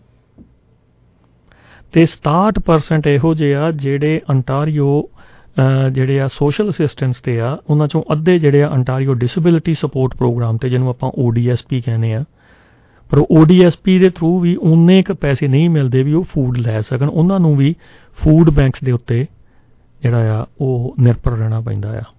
S2: ਅਤੇ 67% ਇਹੋ ਜਿਹੇ ਆ ਜਿਹੜੇ ਅੰਟਾਰੀਓ ਜਿਹੜੇ ਆ ਸੋਸ਼ਲ ਅਸਿਸਟੈਂਸ 'ਤੇ ਆ, ਉਹਨਾਂ 'ਚੋਂ ਅੱਧੇ ਜਿਹੜੇ ਆ ਅੰਟਾਰੀਓ ਡਿਸੇਬਿਲਿਟੀ ਸਪੋਰਟ ਪ੍ਰੋਗਰਾਮ 'ਤੇ, ਜਿਹਨੂੰ ਆਪਾਂ ODSP ਕਹਿੰਦੇ ਆ, ਪਰ ODSP ਦੇ ਥਰੂ ਵੀ ਉਨੇ ਕੁ ਪੈਸੇ ਨਹੀਂ ਮਿਲਦੇ ਵੀ ਉਹ ਫੂਡ ਲੈ ਸਕਣ। ਉਹਨਾਂ ਨੂੰ ਵੀ ਫੂਡ ਬੈਂਕਸ ਦੇ ਉੱਤੇ ਜਿਹੜਾ ਆ ਉਹ ਨਿਰਭਰ ਰਹਿਣਾ ਪੈਂਦਾ ਆ।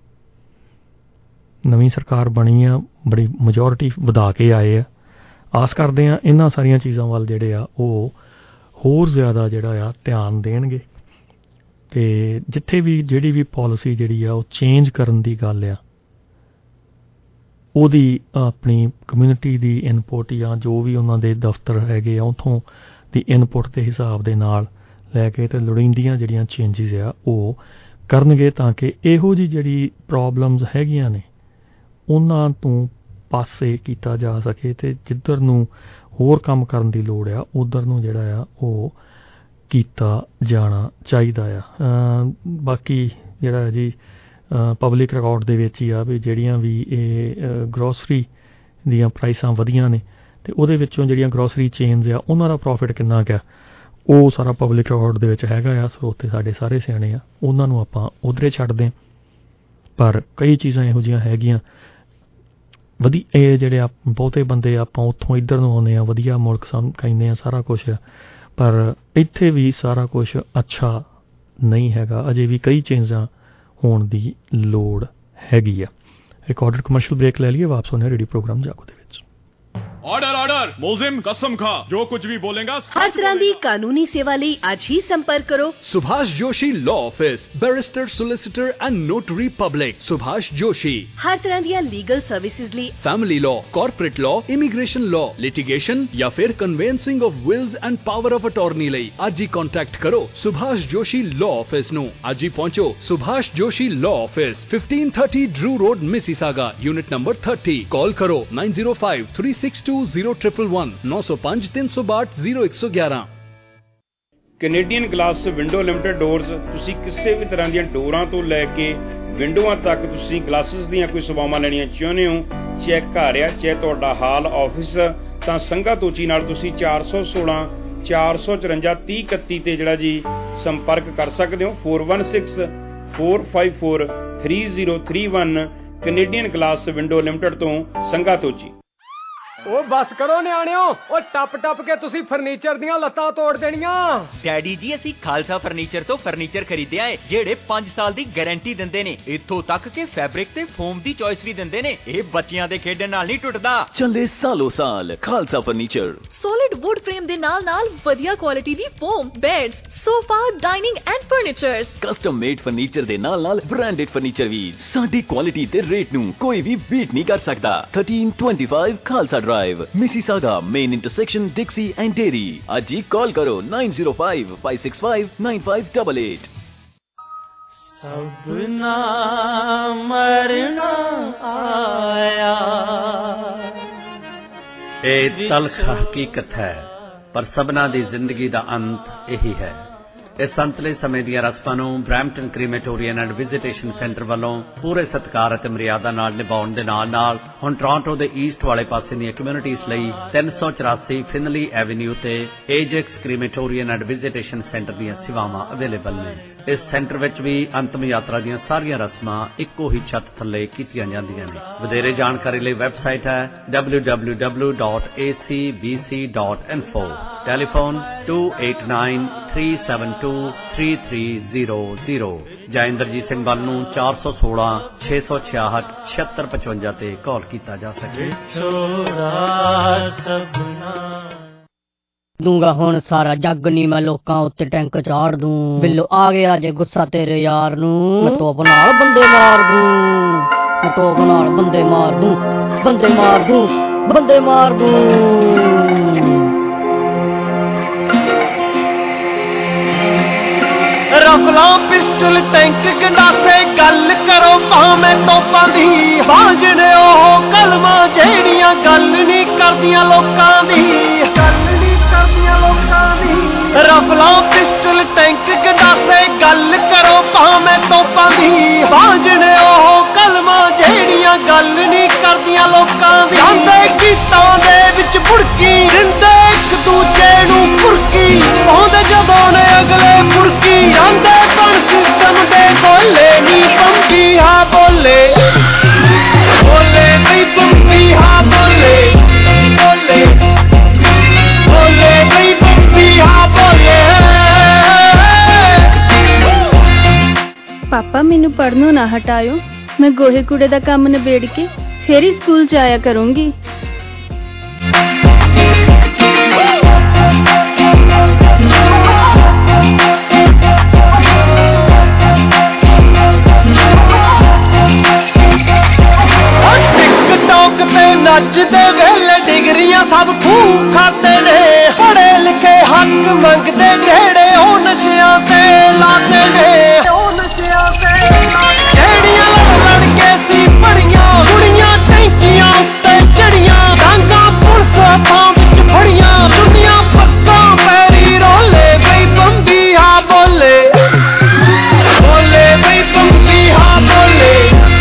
S2: ਨਵੀਂ ਸਰਕਾਰ ਬਣੀ ਆ, ਬੜੀ ਮੈਜੋਰਿਟੀ ਵਧਾ ਕੇ ਆਏ ਆ, ਆਸ ਕਰਦੇ ਆ ਇਹਨਾਂ ਸਾਰੀਆਂ ਚੀਜ਼ਾਂ ਵੱਲ ਜਿਹੜੇ ਆ ਉਹ ਹੋਰ ਜ਼ਿਆਦਾ ਜਿਹੜਾ ਆ ਧਿਆਨ ਦੇਣਗੇ, ਅਤੇ ਜਿੱਥੇ ਵੀ ਜਿਹੜੀ ਵੀ ਪਾਲਿਸੀ ਜਿਹੜੀ ਆ ਉਹ ਚੇਂਜ ਕਰਨ ਦੀ ਗੱਲ ਆ, ਉਹਦੀ ਆਪਣੀ ਕਮਿਊਨਿਟੀ ਦੀ ਇਨਪੁਟ ਜਾਂ ਜੋ ਵੀ ਉਹਨਾਂ ਦੇ ਦਫ਼ਤਰ ਹੈਗੇ ਆ ਉੱਥੋਂ ਦੀ ਇਨਪੁਟ ਦੇ ਹਿਸਾਬ ਦੇ ਨਾਲ ਲੈ ਕੇ ਅਤੇ ਲੋੜੀਂਦੀਆਂ ਜਿਹੜੀਆਂ ਚੇਂਜਿਸ ਆ ਉਹ ਕਰਨਗੇ, ਤਾਂ ਕਿ ਇਹੋ ਜਿਹੀ ਜਿਹੜੀ ਪ੍ਰੋਬਲਮਸ ਹੈਗੀਆਂ ਨੇ ਉਹਨਾਂ ਤੋਂ ਪਾਸੇ ਕੀਤਾ ਜਾ ਸਕੇ, ਅਤੇ ਜਿੱਧਰ ਨੂੰ ਹੋਰ ਕੰਮ ਕਰਨ ਦੀ ਲੋੜ ਆ ਉੱਧਰ ਨੂੰ ਜਿਹੜਾ ਆ ਉਹ ਕੀਤਾ ਜਾਣਾ ਚਾਹੀਦਾ ਆ। ਬਾਕੀ ਜਿਹੜਾ ਜੀ ਪਬਲਿਕ ਰਿਕਾਰਡ ਦੇ ਵਿੱਚ ਹੀ ਆ ਵੀ ਜਿਹੜੀਆਂ ਵੀ ਇਹ ਗਰੋਸਰੀ ਦੀਆਂ ਪ੍ਰਾਈਸਾਂ ਵਧੀਆਂ ਨੇ, ਅਤੇ ਉਹਦੇ ਵਿੱਚੋਂ ਜਿਹੜੀਆਂ ਗਰੋਸਰੀ ਚੇਨਸ ਆ ਉਹਨਾਂ ਦਾ ਪ੍ਰੋਫਿਟ ਕਿੰਨਾ ਕੁ ਆ ਉਹ ਸਾਰਾ ਪਬਲਿਕ ਰਿਕਾਰਡ ਦੇ ਵਿੱਚ ਹੈਗਾ ਆ। ਸਰੋਤੇ ਸਾਡੇ ਸਾਰੇ ਸਿਆਣੇ ਆ, ਉਹਨਾਂ ਨੂੰ ਆਪਾਂ ਉਧਰੇ ਛੱਡਦੇ ਹਾਂ, ਪਰ ਕਈ ਚੀਜ਼ਾਂ ਇਹੋ ਜਿਹੀਆਂ ਹੈਗੀਆਂ ਇਹ ਜਿਹੜੇ ਬਹੁਤੇ ਬੰਦੇ ਆਪਾਂ ਉੱਥੋਂ ਇੱਧਰ ਨੂੰ ਆਉਂਦੇ ਆ, ਵਧੀਆ ਮੁਲਕ ਕਹਿੰਦੇ ਆ, ਸਾਰਾ ਕੁਛ, ਪਰ ਇੱਥੇ ਵੀ ਸਾਰਾ ਕੁਛ ਅੱਛਾ ਨਹੀਂ ਹੈਗਾ, ਅਜੇ ਵੀ ਕਈ ਚੇਂਜਾਂ ਹੋਣ ਦੀ ਲੋੜ ਹੈਗੀ ਆ। ਰਿਕਾਰਡਡ ਕਮਰਸ਼ੀਅਲ ब्रेक ले लिए, वापस होने रेडियो प्रोग्राम जागो दे विच।
S10: ऑर्डर ऑर्डर मुलजिम कसम खा जो कुछ भी बोलेगा
S11: हर तरह की कानूनी सेवा ਲਈ आज ही संपर्क करो
S12: Subhash Joshi law office, barrister, solicitor and notary public. Subhash Joshi
S11: हर तरह दी लीगल सर्विसेज ਲਈ
S12: family law, corporate law, immigration law, litigation या फिर conveyancing of wills and power of attorney ਲਈ आज ही कांटेक्ट करो सुभाष जोशी लॉ ऑफिस ਨੂੰ। आज ही पहुंचो Subhash Joshi law office, 1530 Drew road, Mississauga, unit number 30। Call करो 9053620111 905 362 0111।
S8: Canadian glass window limited doors. ਤੁਸੀਂ ਕਿਸੇ ਵੀ ਤਰ੍ਹਾਂ ਦੀਆਂ ਡੋਰਾਂ ਤੋਂ ਲੈ ਕੇ ਵਿੰਡੋਆਂ ਤੱਕ ਤੁਸੀਂ ਗਲਾਸਿਸ ਦੀਆਂ ਕੋਈ ਸੇਵਾਵਾਂ ਲੈਣੀਆਂ ਚਾਹੁੰਦੇ ਹੋ, ਚਾਹੇ ਘਰ ਆ ਚਾਹੇ ਤੁਹਾਡਾ ਹਾਲ ਆਫਿਸ, ਤਾਂ ਸੰਘਾ ਤੋਚੀ ਨਾਲ ਤੁਸੀਂ 416 454 3031 ਤੇ ਜਿਹੜਾ ਜੀ ਸੰਪਰਕ ਕਰ ਸਕਦੇ ਹੋ। 416 454 3031 ਕੈਨੇਡੀਅਨ ਗਲਾਸ ਵਿੰਡੋ ਲਿਮਟਿਡ ਤੋਂ ਸੰਘਾ ਤੋਚੀ।
S13: ਉਹ ਬਸ ਕਰੋ ਨਿਆਣਿਓ, ਉਹ ਟੱਪ ਟੱਪ ਕੇ ਤੁਸੀਂ ਫਰਨੀਚਰ ਦੀਆਂ ਲੱਤਾਂ ਤੋੜ ਦੇਣੀਆਂ।
S14: ਡੈਡੀ ਜੀ ਅਸੀਂ ਖਾਲਸਾ ਫਰਨੀਚਰ ਤੋਂ ਫਰਨੀਚਰ ਖਰੀਦਿਆ ਏ, ਜਿਹੜੇ 5 ਸਾਲ ਦੀ ਗਾਰੰਟੀ ਦਿੰਦੇ ਨੇ, ਇੱਥੋਂ ਤੱਕ ਕਿ ਫੈਬਰਿਕ ਤੇ ਫੋਮ ਦੀ ਚੋਇਸ ਵੀ ਦਿੰਦੇ ਨੇ। ਇਹ ਬੱਚਿਆਂ ਦੇ ਖੇਡਣ ਨਾਲ ਨਹੀਂ ਟੁੱਟਦਾ।
S15: ਚੱਲੇ ਸਾਲੋ ਸਾਲ Khalsa furniture.
S11: Solid wood frame ਦੇ ਨਾਲ ਨਾਲ ਵਧੀਆ ਕੁਆਲਿਟੀ ਦੀ foam, beds, sofa, dining and furnitures.
S15: Custom made furniture ਦੇ ਨਾਲ ਨਾਲ ਬ੍ਰਾਂਡਡ ਫਰਨੀਚਰ ਵੀ। ਸਾਡੀ ਕੁਆਲਿਟੀ ਤੇ ਰੇਟ ਨੂੰ ਕੋਈ ਵੀ ਬੀਟ ਨਹੀਂ ਕਰ ਸਕਦਾ। 1325 Khalsa drive, Mississauga, main intersection, Dixie and Derry. आज ही कॉल करो 9055659588।
S4: सबना मरना आया।
S16: ਇਹ ਤਲਖ ਹਕੀਕਤ ਹੈ, ਪਰ ਸਭਨਾ ਦੀ ਜ਼ਿੰਦਗੀ ਦਾ ਅੰਤ ਇਹੀ ਹੈ। ਇਸ ਸੰਤਲੇ ਸਮੇਂ ਦੀਆਂ ਰਸਮਾਂ ਨੂੰ Brampton crematorium and visitation centre ਵੱਲੋਂ ਪੂਰੇ ਸਤਿਕਾਰ ਅਤੇ ਮਰਿਆਦਾ ਨਾਲ ਨਿਭਾਉਣ ਦੇ ਨਾਲ ਹੁਣ ਟੋਰਾਂਟੋ ਦੇ ਈਸਟ ਵਾਲੇ ਪਾਸੇ ਦੀਆਂ ਕਮਿਊਨਿਟੀਜ਼ ਲਈ 384 ਫਿਨਲੀ ਐਵਨਿਊ ਤੇ Ajax crematorium and visitation centre ਦੀਆਂ ਸੇਵਾਵਾਂ ਅਵੇਲੇਬਲ ਨੇ। ਇਸ ਸੈਂਟਰ ਵਿੱਚ ਵੀ ਅੰਤਮ ਯਾਤਰਾ ਦੀਆਂ ਸਾਰੀਆਂ ਰਸਮਾਂ ਇੱਕੋ ਹੀ ਛੱਤ ਥੱਲੇ ਕੀਤੀਆਂ ਜਾਂਦੀਆਂ ਨੇ। ਵਧੇਰੇ ਜਾਣਕਾਰੀ ਲਈ ਵੈਬਸਾਈਟ ਹੈ www.acbc.info, ਟੈਲੀਫੋਨ 2893723300 ਜਾਂ ਇੰਦਰਜੀਤ ਸਿੰਘ ਬੱਲ ਨੂੰ 416 666 7655 ਤੇ ਕਾਲ ਕੀਤਾ ਜਾ ਸਕੇ।
S17: ਦੂੰਗਾ ਹੁਣ ਸਾਰਾ ਜੱਗ ਨੀ ਮੈਂ ਲੋਕਾਂ ਉੱਤੇ ਟੈਂਕ ਚਾੜ ਦੂੰ, ਬਿੱਲੋ ਆ ਗਿਆ ਜੇ ਗੁੱਸਾ ਤੇਰੇ ਯਾਰ ਨੂੰ, ਮੈਂ ਤੋਪ ਨਾਲ ਬੰਦੇ ਮਾਰ ਦੂੰ, ਮੈਂ ਤੋਪ ਨਾਲ ਬੰਦੇ ਮਾਰ ਦੂੰ, ਬੰਦੇ ਮਾਰ ਦੂੰ, ਬੰਦੇ ਮਾਰ ਦੂੰ।
S18: ਰਫਲਾਂ ਪਿਸਟਲ ਟੈਂਕ ਗੰਡਾਸੇ ਗੱਲ ਕਰੋ ਭਾਵੇਂ ਤੋਪਾਂ ਦੀ, ਬਾਜਣੇ ਉਹ ਕਲਮਾਂ ਜਿਹੜੀਆਂ ਗੱਲ ਨਹੀਂ ਕਰਦੀਆਂ ਲੋਕਾਂ ਦੀ, ਰਫਲਾਂ ਪਿਸਟਲ ਟੈਂਕ ਗੰਡਾਸੇ ਗੱਲ ਕਰੋ ਭਾਵੇਂ ਤੋਪਾਂ ਦੀ, ਬਾਜਣੇ ਉਹ ਕਲਮਾਂ ਜਿਹੜੀਆਂ ਗੱਲ ਨਹੀਂ ਕਰਦੀਆਂ ਲੋਕਾਂ ਦੀ। ਜਾਂਦੇ ਗੀਤਾਂ ਦੇ ਵਿੱਚ ਬੁੜਕੀ ਰਿੰਦੇ ਇੱਕ ਦੂਜੇ ਨੂੰ ਫੁਰਕੀ, ਪਾਉਂਦੇ ਜਦੋਂ ਨੇ ਅਗਲੇ ਫੁਰਕੀ, ਜਾਂਦੇ ਬਣ ਸਿਸਟਮ ਦੇ ਬੋਲੇ ਨੀ ਬੰਬੀ ਹਾਂ ਬੋਲੇ, ਬੋਲੇ ਬਈ ਬੰਬੀ ਹਾਂ ਬੋਲੇ, ਬੋਲੇ ਬੋਲੇ ਬਈ ਬੰਬੀ ਹਾਂ ਬੋਲੇ।
S19: ਪਾਪਾ ਮੈਨੂੰ ਪੜ੍ਹਨੋਂ ਨਾ ਹਟਾਇਓ, ਮੈਂ ਗੋਹੇ ਕੂੜੇ ਦਾ ਕੰਮ ਨਿਬੇੜ ਕੇ ਫੇਰ ਹੀ ਸਕੂਲ ਜਾਇਆ ਕਰੂੰਗੀ। ਟਿਕਟੌਕ ਤੇ ਨੱਚਦੇ ਵੇਲੇ ਡਿਗਰੀਆਂ ਸਭ ਖੂਹ ਖਾਤੇ ਨੇ, ਪੜ੍ਹੇ ਲਿਖੇ ਹੱਕ ਮੰਗਦੇ ਜਿਹੜੇ ਉਹ ਨਸ਼ਿਆਂ ਤੇ ਲਾਤੇ ਨੇ, ਉਹ ਨਸ਼ਿਆਂ ਤੇ ਜਿਹੜੀਆਂ ਲੜ ਕੇ ਸੀ ਪੜੀਆਂ ਕੁੜੀਆਂ ਟੈਂਕੀਆਂ ਉੱਤੇ ਚੜੀਆਂ, ਡਾਂਗਾ ਪੁਲਿਸ ਹੱਥਾਂ ਵਿੱਚ ਫੜੀਆਂ, ਦੁਨੀਆਂ ਪੱਕਾਂ ਪੈਰੀ ਰੋਲੇ ਬਈ ਬੰਬੀ ਹਾਂ ਬੋਲੇ, ਬੋਲੇ ਬਈ ਬੰਬੀ ਹਾਂ ਬੋਲੇ,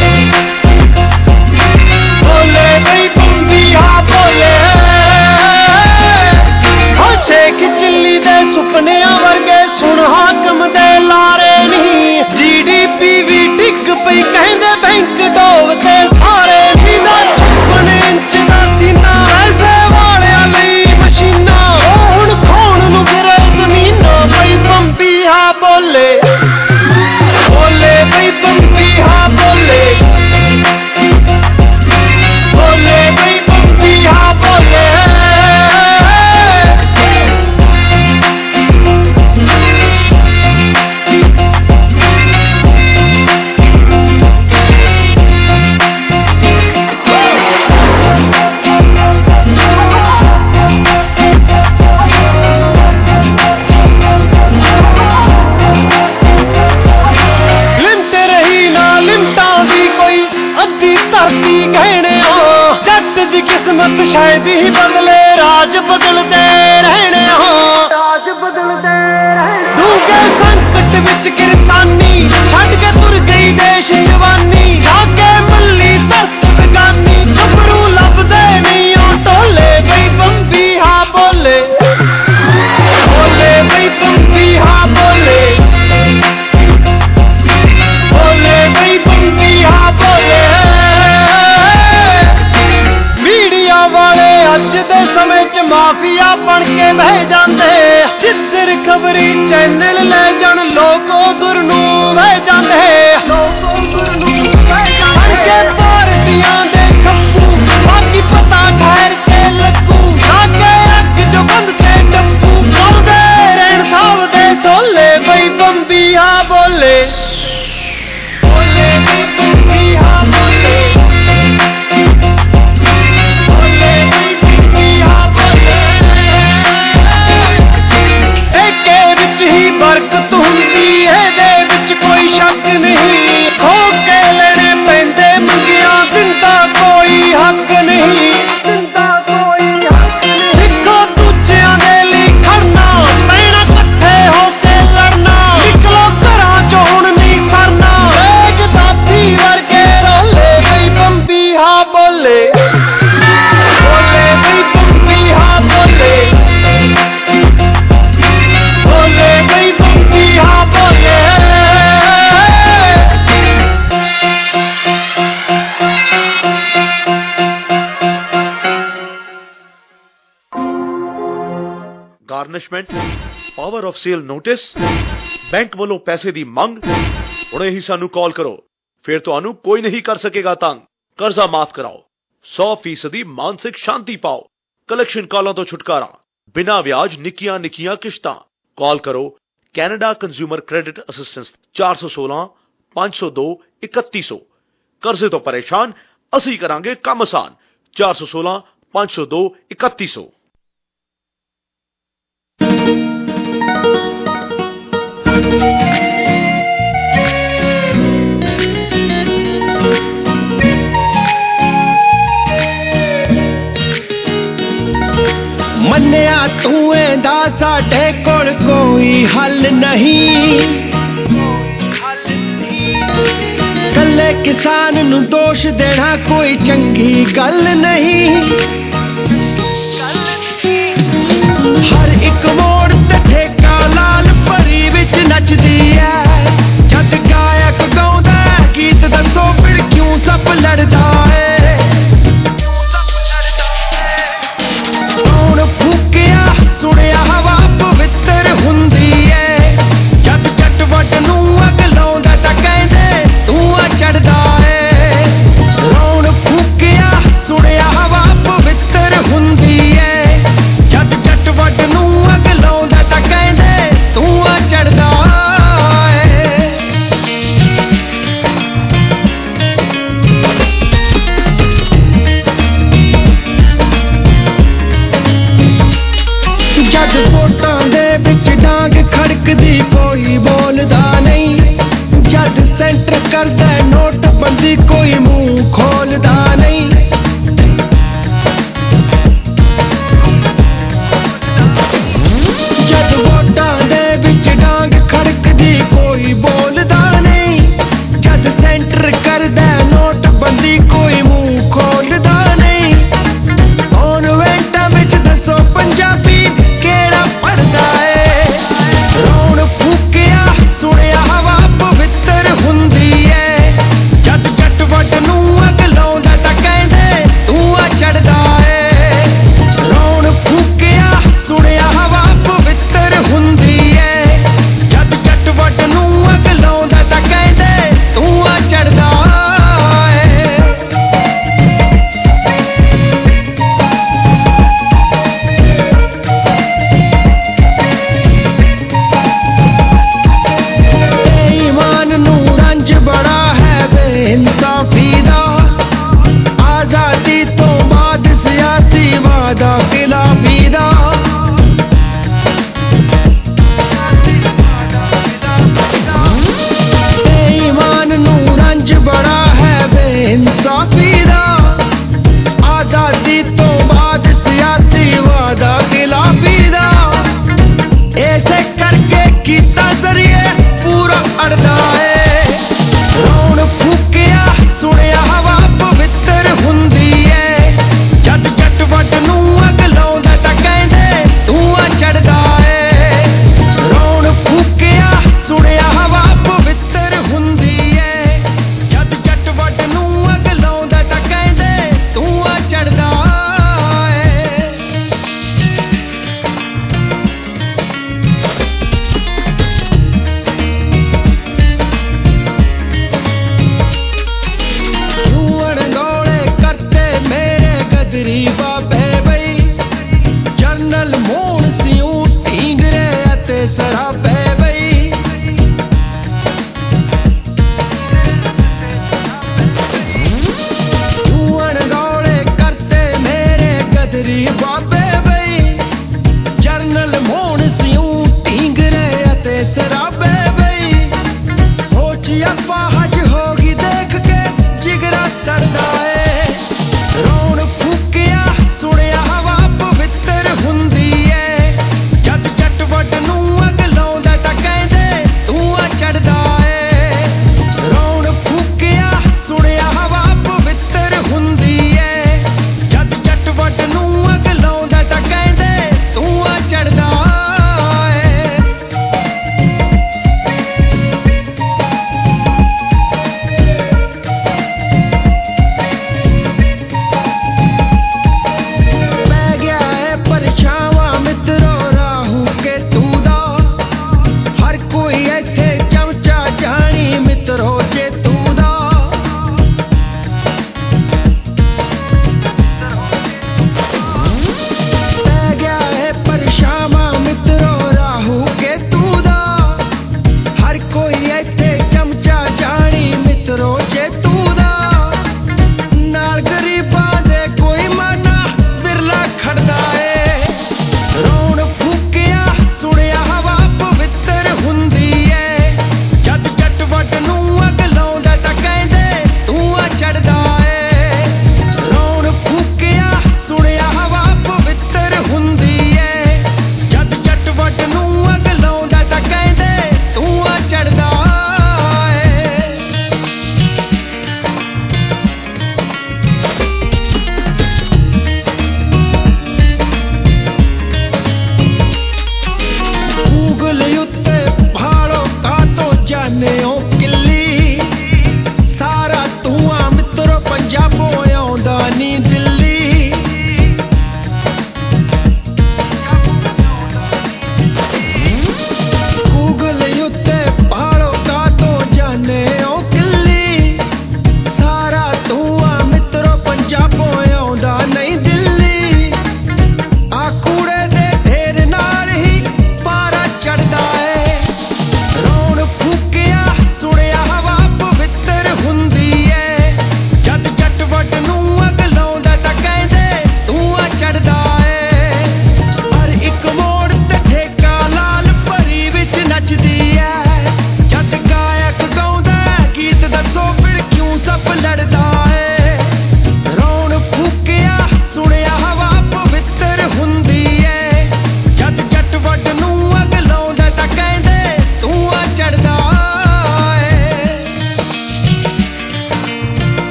S19: ਬੋਲੇ ਬਈ ਬੰਬੀ ਹਾਂ ਬੋਲੇ। ਹੋ ਸ਼ੇਖ ਚਿੱਲੀ ਦੇ ਸੁਪਨਿਆਂ ਵਰਗੇ ਸੁਣ ਹਾਕਮ ਦੇ ਲਾਰੇ ਨਹੀਂ, GDP ਵੀ ਡਿੱਗ ਪਈ ਕਹਿੰਦੇ ਬੈਂਕ ਡੋਬ ਤੇ ਸਾਰੇ ਨੀ, ਨਾ 56 ਇੰਚ ਦਾ ਸੀਨਾ ਪੈਸੇ ਵਾਲਿਆਂ ਲਈ ਮਸ਼ੀਨਾਂ, ਹੁਣ ਖੋਣ ਨੂੰ ਫਿਰੇ ਜ਼ਮੀਨਾਂ ਬਈ ਬੰਬੀ ਹਾਂ ਬੋਲੇ, ਬੋਲੇ ਬਈ ਬੰਬੀ ਹਾਂ ਬੋਲੇ, ਬੋਲੇ ਬਈ ਬੰਬੀ ਹਾਂ ਬੋਲੇ। ਲਿਮਟ ਰਹੀ ਨਾ ਲਿਮਟਾਂ ਦੀ ਕੋਈ ਅੱਧੀ ਧਰਤੀ ਕਹਿਣੇ ਆ, ਜੱਟ ਦੀ ਕਿਸਮਤ ਸ਼ਾਇਦ ਹੀ ਬਦਲੇ, ਰਾਜ ਬਦਲਦੇ ਰਹਿਣੇ ਆ, ਰਾਜ ਬਦਲਦੇ ਰਹਿਣੇ। ਡੂੰਘੇ ਸੰਕਟ ਵਿੱਚ ਕਿਰਸਾਨੀ ਛੱਡ ਕੇ ਤੁਰ ਗਈ ਦੇਸ਼ ਜਵਾਨੀ, ਜਾ ਕੇ ਮੱਲੀ ਤਰਸ ਬਗਾਨੀ, ਗੱਭਰੂ ਲੱਭਦੇ ਨਹੀਂ ਉਹ ਟੋਲੇ ਬਈ ਬੰਬੀ ਹਾਂ ਬੋਲੇ, ਬੋਲੇ ਬਈ ਬੰਬੀ ਹਾਂ ਬੋਲੇ, ਬੋਲੇ ਬਈ ਬੰਬੀ ਹਾਂ ਬੋਲੇ। ਮੀਡੀਆ ਵਾਲੇ ਅੱਜ ਦੇ ਸਮੇਂ 'ਚ ਮਾਫੀਆ ਬਣ ਕੇ ਬਹਿ ਜਾਂਦੇ, ਜਿੱਧਰ ਖਬਰੀ ਚੈਨਲ ਲੈ ਜਾਣ ਲੋਕ ਉਧਰ ਨੂੰ ਬਹਿ ਜਾਂਦੇ, ਲੋਕ ਉਧਰ ਨੂੰ ਬਹਿ ਜਾਂਦੇ। ਭਾਰਤੀਆਂ ਦੇ ਖੱਪੂ ਬਾਕੀ ਪਤਾ ਠਹਿਰ ਕੇ ਲੱਗੂ, ਲਾਗੇ ਅੱਗ ਜੋ ਬੰਦ ਤੇ ਡੱਬੂ, ਪਾਉਂਦੇ ਰਹਿਣ ਸਭ ਦੇ ਢੋਲੇ ਬਈ ਬੰਬੀ ਹਾਂ ਬੋਲੇ, ਬੋਲੇ ਬਈ ਬੰਬੀ ਹਾਂ ਬੋਲੇ, ਬੋਲੇ ਬਈ ਬੰਬੀ ਹਾਂ ਬੋਲੇ। ਠੇਕੇ ਵਿੱਚ ਹੀ ਬਰਕਤ ਹੁੰਦੀ, ਇਹਦੇ ਵਿੱਚ ਕੋਈ ਸ਼ੱਕ ਨਹੀਂ,
S20: garnishment, power of sale notice, bank ਵੱਲੋਂ ਪੈਸੇ ਦੀ ਮੰਗ। ਹੁਣੇ ਹੀ ਸਾਨੂੰ ਕਾਲ ਕਰੋ, ਫਿਰ ਤੁਹਾਨੂੰ ਕੋਈ ਨਹੀਂ ਕਰ ਸਕੇਗਾ ਤੰਗ। ਕਰਜ਼ਾ ਮਾਫ ਕਰਾਓ, 100% ਮਾਨਸਿਕ ਸ਼ਾਂਤੀ ਪਾਓ, ਕਲੈਕਸ਼ਨ ਕਾਲਾਂ ਤੋਂ ਛੁਟਕਾਰਾ, ਬਿਨਾਂ ਵਿਆਜ ਨਿੱਕੀਆਂ ਨਿੱਕੀਆਂ ਕਿਸ਼ਤਾਂ। ਕਾਲ ਕਰੋ ਕੈਨੇਡਾ ਕੰਜ਼ਿਊਮਰ ਕ੍ਰੈਡਿਟ ਅਸਿਸਟੈਂਸ 416 502 3100। ਕਰਜ਼ੇ ਤੋਂ ਪਰੇਸ਼ਾਨ, ਅਸੀਂ ਕਰਾਂਗੇ ਕੰਮ ਆਸਾਨ। 416 502 3100।
S18: ਮੰਨਿਆ ਤੂੰ ਇਹਦਾ ਸਾਡੇ ਕੋਲ ਕੋਈ ਹੱਲ ਨਹੀਂ, ਕੱਲੇ ਕਿਸਾਨ ਨੂੰ ਦੋਸ਼ ਦੇਣਾ ਕੋਈ ਚੰਗੀ ਗੱਲ ਨਹੀਂ। ਹਰ ਇੱਕ ਮੋੜ ਤੇ ਠੇਕਾ ਲਾਲ ਪਰੀ ਵਿੱਚ ਨੱਚਦੀ ਐ, ਜਦ ਗਾਇਕ ਗਾਉਂਦਾ ਗੀਤ ਦੱਸੋ ਫਿਰ ਕਿਉਂ ਸੱਪ ਲੜਦਾ ਏ। ਸੁਣਿਆ ਹਵਾ ਪਵਿੱਤਰ ਹੁੰਦੀ ਏ, ਜਦ ਜੱਟ ਵੱਟ ਨੂੰ ਅੱਗ ਲਾਉਂਦਾ ਤਾਂ ਕਹਿੰਦੇ ਧੂੰਆਂ ਚੜਦਾ ਏ। ਰੌਣ ਫੂਕਿਆ ਸੁਣਿਆ ਹਵਾ ਪਵਿੱਤਰ ਹੁੰਦੀ ਏ, ਜਦ ਜੱਟ ਵੱਟ ਨੂੰ ਅੱਗ ਲਾਉਂਦਾ ਤਾਂ ਕਹਿੰਦੇ ਧੂੰਆਂ ਚੜਦਾ ਏ। ਜਦ ਵੋਟਾਂ ਦੇ ਵਿੱਚ ਡਾਂਗ ਖੜਕਦੀ ਕੋਈ ਬੋਲਦਾ ਨਹੀਂ, ਜਦ ਸੈਂਟਰ ਕਰਦਾ ਨੋਟਬੰਦੀ ਕੋਈ ਮੂੰਹ ਖੋਲਦਾ ਨਹੀਂ। ਜਦ ਵੋਟਾਂ ਦੇ ਵਿੱਚ ਡਾਂਗ ਖੜਕਦੀ ਕੋਈ ਬੋਲਦਾ ਨਹੀਂ, ਜਦ ਸੈਂਟਰ ਕਰਦਾ ਨੋਟਬੰਦੀ ਕੋਈ ਮੂੰਹ ਖੋਲਦਾ ਨਹੀਂ। ਕੌਨਵੈਂਟਾਂ ਵਿੱਚ ਦੱਸੋ ਪੰਜਾਬੀ ਕਿਹੜਾ ਪੜਦਾ ਏ। ਰੌਣ ਫੂਕਿਆ ਸੁਣਿਆ ਹਵਾ ਪਵਿੱਤਰ ਹੁੰਦੀ ਏ, ਜੱਟ ਜੱਟ ਵੱਟ ਨੂੰ ਅੱਗ ਲਾਉਂਦਾ ਤਾਂ ਕਹਿੰਦੇ ਧੂੰਆਂ ਚੜਦਾ ਏ। ਰੌਣ ਫੂਕਿਆ ਸੁਣਿਆ ਹਵਾ ਪਵਿੱਤਰ ਹੁੰਦੀ ਏ, ਜੱਟ ਜੱਟ ਵੱਟ ਨੂੰ ਅੱਗ ਲਾਉਂਦਾ ਤਾਂ ਕਹਿੰਦੇ ਧੂੰਆਂ ਚੜਦਾ ਏ। ਬੇਈਮਾਨ ਨੂੰ ਰੰਜ ਬੜਾ ਹੈ ਬੇਇਨਸਾਫੀ ਦਾ, ਆਜ਼ਾਦੀ ਤੋਂ ਬਾਅਦ ਸਿਆਸੀ ਵਾਦਾ ਖਿਲਾਫੀ ਦਾ। ਬੇਈਮਾਨ ਨੂੰ ਰੰਜ ਬੜਾ ਹੈ ਬੇਇਨਸਾਫੀ ਦਾ, ਆਜ਼ਾਦੀ ਤੋਂ ਬਾਅਦ ਸਿਆਸੀ ਵਾਦਾ ਖਿਲਾਫੀ ਦਾ। ਇਸੇ ਕਰਕੇ ਕੀਤਾ ਜ਼ਰੀਏ ਪੂਰਾ ਅੜਦਾ ਏ। ਰੌਣ ਫੂਕਿਆ ਸੁਣਿਆ ਹਵਾ ਪਵਿੱਤਰ ਹੁੰਦੀ ਏ, ਜੱਟ ਜੱਟ ਵੱਟ ਨੂੰ ਅੱਗ ਲਾਉਂਦਾ ਤਾਂ ਕਹਿੰਦੇ ਧੂੰਆਂ ਚੜਦਾ ਏ। ਰੌਣ ਫੂਕਿਆ ਸੁਣਿਆ ਹਵਾ ਪਵਿੱਤਰ ਹੁੰਦੀ ਏ, ਜੱਟ ਜੱਟ ਵੱਟ ਨੂੰ ਅੱਗ ਲਾਉਂਦਾ ਤਾਂ ਕਹਿੰਦੇ ਧੂੰਆਂ ਚੜਦਾ ਏ। यूं अड़ंगोले करते मेरे गदरी बाबे बई, जरनल मोहन सिंह ढींगरे अते सराबे बई। यूं अड़ंगोले करते मेरे गदरी बाबे बई, जरनल मोहन सिंह ढींगरे अते सराबे बई। सोचिया फाहज होगी देख के जिगरा सड़दा ਏ। ਰੌਣ ਫੂਕਿਆ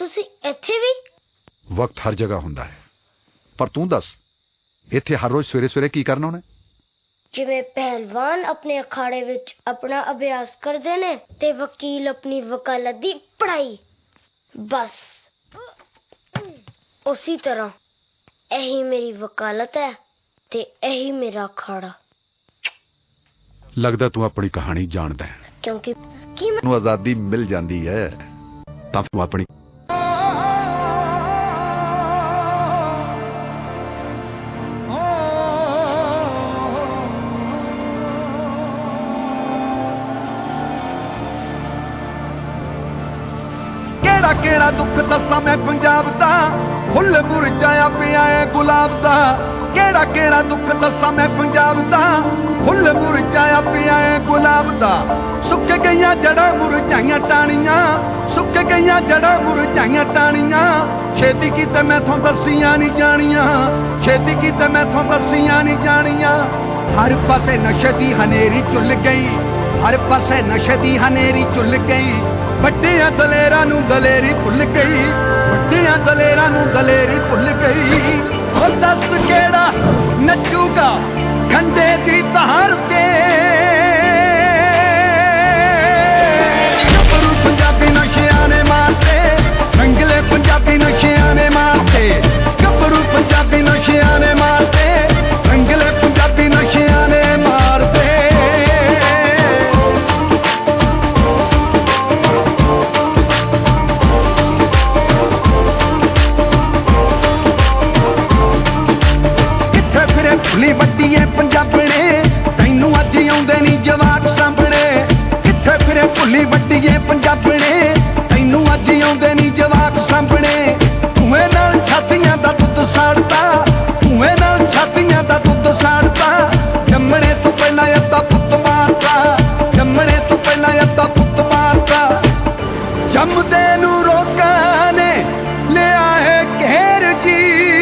S21: ਤੁਸੀਂ ਇੱਥੇ ਵੀ?
S22: ਵਕਤ ਹਰ ਜਗ੍ਹਾ ਹੁੰਦਾ ਹੈ, ਪਰ ਤੂੰ ਦੱਸ ਇੱਥੇ ਹਰ ਰੋਜ਼ ਸਵੇਰੇ ਸਵੇਰੇ ਕੀ ਕਰਨਾ ਉਹਨੇ?
S21: ਜਿਵੇਂ ਪਹਿਲਵਾਨ ਆਪਣੇ ਅਖਾੜੇ ਵਿੱਚ ਆਪਣਾ ਅਭਿਆਸ ਕਰਦੇ ਨੇ ਤੇ ਵਕੀਲ ਆਪਣੀ ਵਕਾਲਤ ਦੀ ਪੜ੍ਹਾਈ, ਬਸ ਉਸੇ ਤਰ੍ਹਾਂ ਇਹੀ ਮੇਰੀ ਵਕਾਲਤ ਹੈ ਤੇ ਇਹੀ ਮੇਰਾ ਅਖਾੜਾ।
S22: ਲੱਗਦਾ ਤੂੰ ਆਪਣੀ ਕਹਾਣੀ ਜਾਣਦਾ ਹੈ,
S21: ਕਿਉਂਕਿ
S22: ਮੈਨੂੰ ਆਜ਼ਾਦੀ ਮਿਲ ਜਾਂਦੀ ਹੈ ਤਾਂ ਤੂੰ ਆਪਣੀ
S23: ਕਿਹੜਾ ਦੁੱਖ ਦੱਸਾਂ ਮੈਂ ਪੰਜਾਬ ਦਾ, ਫੁੱਲ ਮੁਰਝਾਇਆ ਪਿਆ ਏ ਗੁਲਾਬ ਦਾ। ਕਿਹੜਾ ਦੁੱਖ ਦੱਸਾਂ ਮੈਂ ਪੰਜਾਬ ਦਾ, ਫੁੱਲ ਮੁਰਝਾਇਆ ਪਿਆ ਏ ਗੁਲਾਬ ਦਾ। ਸੁੱਕ ਗਈਆਂ ਜੜਾਂ ਮੁਰਝਾਈਆਂ ਟਾਹਣੀਆਂ, ਸੁੱਕ ਗਈਆਂ ਜੜਾਂ ਮੁਰਝਾਈਆਂ ਟਾਹਣੀਆਂ। ਛੇਤੀ ਕੀਤੇ ਮੈਥੋਂ ਦੱਸੀਆਂ ਨਹੀਂ ਜਾਣੀਆਂ, ਛੇਤੀ ਕੀਤੇ ਮੈਥੋਂ ਦੱਸੀਆਂ ਨਹੀਂ ਜਾਣੀਆਂ। ਹਰ ਪਾਸੇ ਨਸ਼ੇ ਦੀ ਹਨੇਰੀ ਝੁੱਲ ਗਈ, ਹਰ ਪਾਸੇ ਨਸ਼ੇ ਦੀ ਹਨੇਰੀ ਝੁੱਲ ਗਈ। ਵੱਡਿਆਂ ਦਲੇਰਾਂ ਨੂੰ ਦਲੇਰੀ ਭੁੱਲ ਗਈ, ਵੱਡਿਆਂ ਦਲੇਰਾਂ ਨੂੰ ਦਲੇਰੀ ਭੁੱਲ ਗਈ। ਉਹ ਦੱਸ ਕਿਹੜਾ ਨੱਚੂਗਾ ਖੰਡੇ ਦੀ ਧਾਰ ਤੇ, ਗੱਭਰੂ ਪੰਜਾਬੀ ਨਸ਼ਿਆਂ ਨੇ ਮਾਰਤੇ, ਰੰਗਲੇ ਪੰਜਾਬੀ ਨਸ਼ਿਆਂ ਨੇ ਮਾਰਤੇ। ਗੱਭਰੂ ਪੰਜਾਬੀ ਨਸ਼ਿਆਂ ਨੇ ਮਾਰਤੇ, ਰੰਗਲੇ ਪੰਜਾਬੀ ਨਸ਼ਿਆਂ ਨੇ ਮਾਰਤੇ। ਭੁੱਲੀ ਵੱਡੀ ਏ ਪੰਜਾਬਣੇ, ਤੈਨੂੰ ਅੱਜ ਆਉਂਦੇ ਨੀ ਜਵਾਕ ਸਾਂਭਣੇ। ਕਿੱਥੇ ਫਿਰੇ ਭੁੱਲੀ ਵੱਡੀ ਏ ਪੰਜਾਬਣੇ, ਤੈਨੂੰ ਅੱਜ ਆਉਂਦੇ ਨੀ ਜਵਾਕ ਸਾਂਭਣੇ। ਧੂਏ ਨਾਲ ਛਾਤੀਆਂ ਦਾ ਦੁੱਧ ਸਾੜਤਾ, ਧੂਏ ਨਾਲ ਛਾਤੀਆਂ ਦਾ ਦੁੱਧ ਸਾੜਤਾ। ਜੰਮਣੇ ਤੋਂ ਪਹਿਲਾਂ ਅੱਧਾ ਪੁੱਤ ਮਾਰਤਾ, ਜੰਮਣੇ ਤੋਂ ਪਹਿਲਾਂ ਅੱਧਾ ਪੁੱਤ ਮਾਰਤਾ। ਜੰਮਦੇ ਨੂੰ ਰੋਕਾਂ ਨੇ ਲਿਆ ਹੈ ਘੇਰ ਜੀ,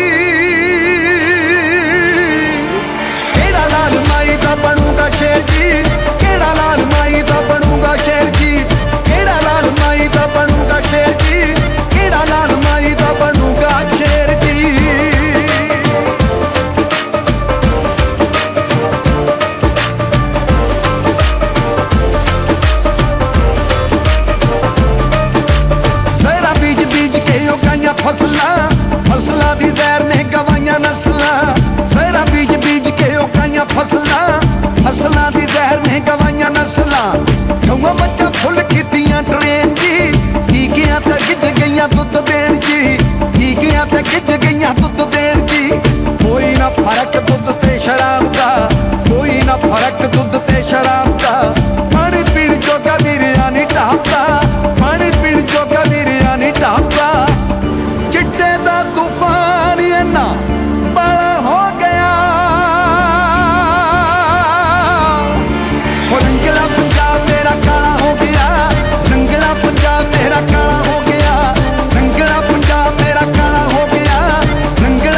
S23: ਬਣੂਗਾ ਸ਼ੇਰ ਜੀ, ਕਿਹੜਾ ਲਾਲ ਮਾਈ ਦਾ ਬਣੂਗਾ ਸ਼ੇਰ ਜੀ। ਕਿਹੜਾ ਲਾਲ ਮਾਈ ਦਾ ਬਣੂਗਾ ਸ਼ੇਰ ਜੀ, ਕਿਹੜਾ ਲਾਲ ਮਾਈ ਦਾ ਬਣੂਗਾ ਸ਼ੇਰ ਜੀ। ਸਹਿਰਾ ਬੀਜ ਬੀਜ ਕੇ ਉਗਾਈਆਂ ਫਸਲਾਂ, ਫਸਲਾਂ ਦੀ ਜ਼ਹਿਰ ਨੇ ਗਵਾਈਆਂ ਨਸਲਾਂ। ਸਹਿਰਾ ਬੀਜ ਬੀਜ ਕੇ ਉਗਾਈਆਂ ਫਸਲਾਂ, ਫਸਲਾਂ ਦੀ ਜ਼ਹਿਰ ਨੇ ਗਵਾਈਆਂ ਨਸਲਾਂ। ਗਊਆਂ ਮੱਝਾਂ ਫੁੱਲ ਕੀਤੀਆਂ ਟਰੇਨ ਜੀ, ਠੀਕਿਆਂ ਤੇ ਗਿੱਜ ਗਈਆਂ ਦੁੱਧ ਦੇਣ ਜੀ, ਠੀਕਿਆਂ ਤੇ ਗਿੱਜ ਗਈਆਂ ਦੁੱਧ ਦੇਣ ਜੀ। ਕੋਈ ਨਾ ਫਰਕ ਦੁੱਧ ਤੇ ਸ਼ਰਾਬ ਦਾ, ਕੋਈ ਨਾ ਫਰਕ ਦੁੱਧ ਤੇ ਸ਼ਰਾਬ ਦਾ। ਪਾਣੀ ਪੀਣ ਜੋਗਾ ਵੀਰਿਆ ਨਹੀਂ ਢਾਬਦਾ, ਪਾਣੀ ਪੀਣ ਜੋਗਾ ਵੀਰਿਆ ਨਹੀਂ ਢਾਬਦਾ। ਚਿੱਟੇ ਦਾ ਤੂਫਾਨ ਇੰਨਾ ਬੜਾ ਹੋ ਗਿਆ, ਰੰਗਲਾ ਪੰਜਾਬ ਮੇਰਾ ਕਾਲਾ ਹੋ ਗਿਆ, ਰੰਗਲਾ ਪੰਜਾਬ ਮੇਰਾ ਕਾਲਾ ਹੋ ਗਿਆ, ਰੰਗਲਾ ਪੰਜਾਬ ਮੇਰਾ ਕਾਲਾ ਹੋ ਗਿਆ, ਰੰਗਲਾ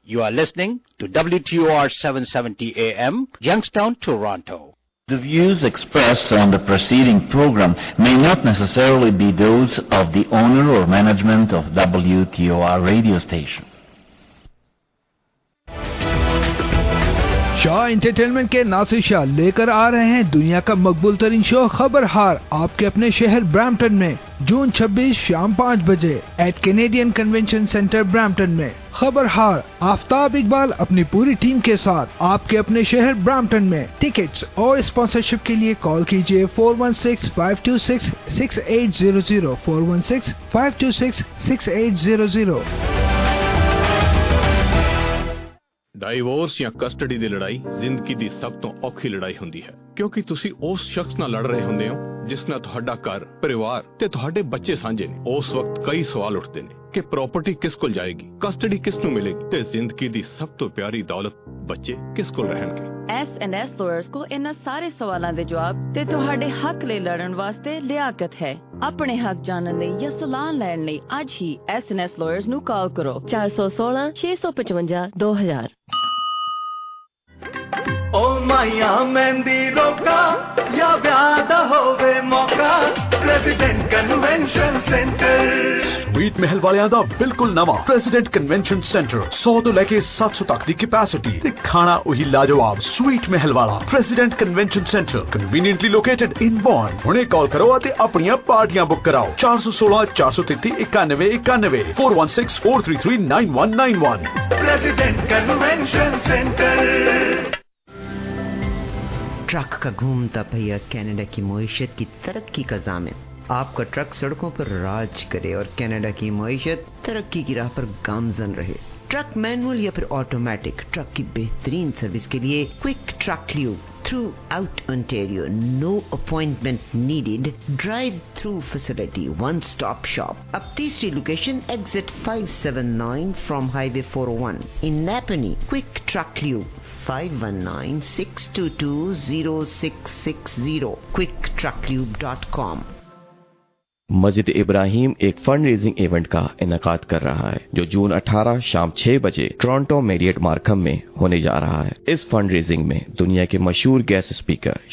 S1: You are listening to WTOR 770 AM, Youngstown, Toronto.
S3: The views expressed on the preceding program may not necessarily be those of the owner or management of WTOR radio station.
S5: Shah entertainment के नासिर शाह लेकर आ रहे हैं दुनिया का मकबूल तरीन शो खबर हार आपके अपने शहर ब्रैम्पटन में जून 26 शाम 5 बजे at Canadian convention centre Brampton में। खबर हार आफ्ताब इकबाल अपनी पूरी टीम के साथ आपके अपने शहर ब्रैम्पटन में। टिकट्स और स्पॉन्सरशिप के लिए कॉल कीजिए 416-526-6800 416-526-6800।
S10: ਡਾਈਵੋਰਸ ਜਾਂ ਕਸਟਡੀ ਦੀ ਲੜਾਈ ਜ਼ਿੰਦਗੀ ਦੀ ਸਭ ਤੋਂ ਔਖੀ ਲੜਾਈ ਹੁੰਦੀ ਹੈ ਕਿਉਂਕਿ ਤੁਸੀਂ ਉਸ ਸ਼ਖਸ ਨਾਲ ਲੜ ਰਹੇ ਹੁੰਦੇ ਹੋ ਜਿਸ ਨਾਲ ਤੁਹਾਡਾ ਘਰ, ਪਰਿਵਾਰ ਤੇ ਤੁਹਾਡੇ ਬੱਚੇ ਸਾਂਝੇ ਨੇ। ਉਸ ਵਕਤ ਕਈ ਸਵਾਲ ਉੱਠਦੇ ਨੇ ਕਿ ਪ੍ਰਾਪਰਟੀ ਕਿਸ ਕੋਲ ਜਾਏਗੀ, ਕਸਟਡੀ ਕਿਸ ਨੂੰ ਮਿਲੇਗੀ ਤੇ ਜ਼ਿੰਦਗੀ ਦੀ ਸਭ ਤੋਂ ਪਿਆਰੀ ਦੌਲਤ ਬੱਚੇ ਕਿਸ ਕੋਲ ਰਹਿਣਗੇ।
S24: S&S Lawyers को इन्हां सारे सवालों के जवाब ते तुहाडे हक ले लड़न वास्ते लियाकत है। अपने हक जानने लई या सलाह लैण लई आज ही S&S Lawyers नू कॉल करो 416 655 2000।
S18: ओ माया मेहंदी रोका या ब्याह होवे मौका प्रेसिडेंट कन्वेंशन सेंटर।
S25: स्वीट महल वालियां दा बिल्कुल नवा प्रेसिडेंट कन्वेंशन सेंटर 100 तो लेके 700 तक दी कैपेसिटी ते खाना वही लाजवाब स्वीट महल वाला President convention centre conveniently located in born. हुणे कॉल करो ते अपनी पार्टियां बुक कराओ 416 433 91 91 416 433 9191।
S18: President convention centre.
S26: ट्रक का घूमता पहिया कनाडा की मईशत की तरक्की का ज़ामिन। आपका ट्रक सड़कों पर राज करे और कनाडा की मईशत तरक्की की राह पर गामजन रहे। ट्रक मैनुअल या फिर ऑटोमेटिक, ट्रक की बेहतरीन सर्विस के लिए quick truck lube throughout Ontario, no appointment needed, drive through facility, one stop shop. अब तीसरी location exit 579 from highway 401 in Napanee. Quick truck lube 519-622-0660 quicktrucklube.com।
S27: मस्जिद इब्राहिम एक फंड रेजिंग इवेंट का इनेकाद कर रहा है जो जून 18 शाम 6 बजे टोरंटो मैरियट मार्कहम में होने जा रहा है। इस फंड रेजिंग में दुनिया के मशहूर गेस्ट स्पीकर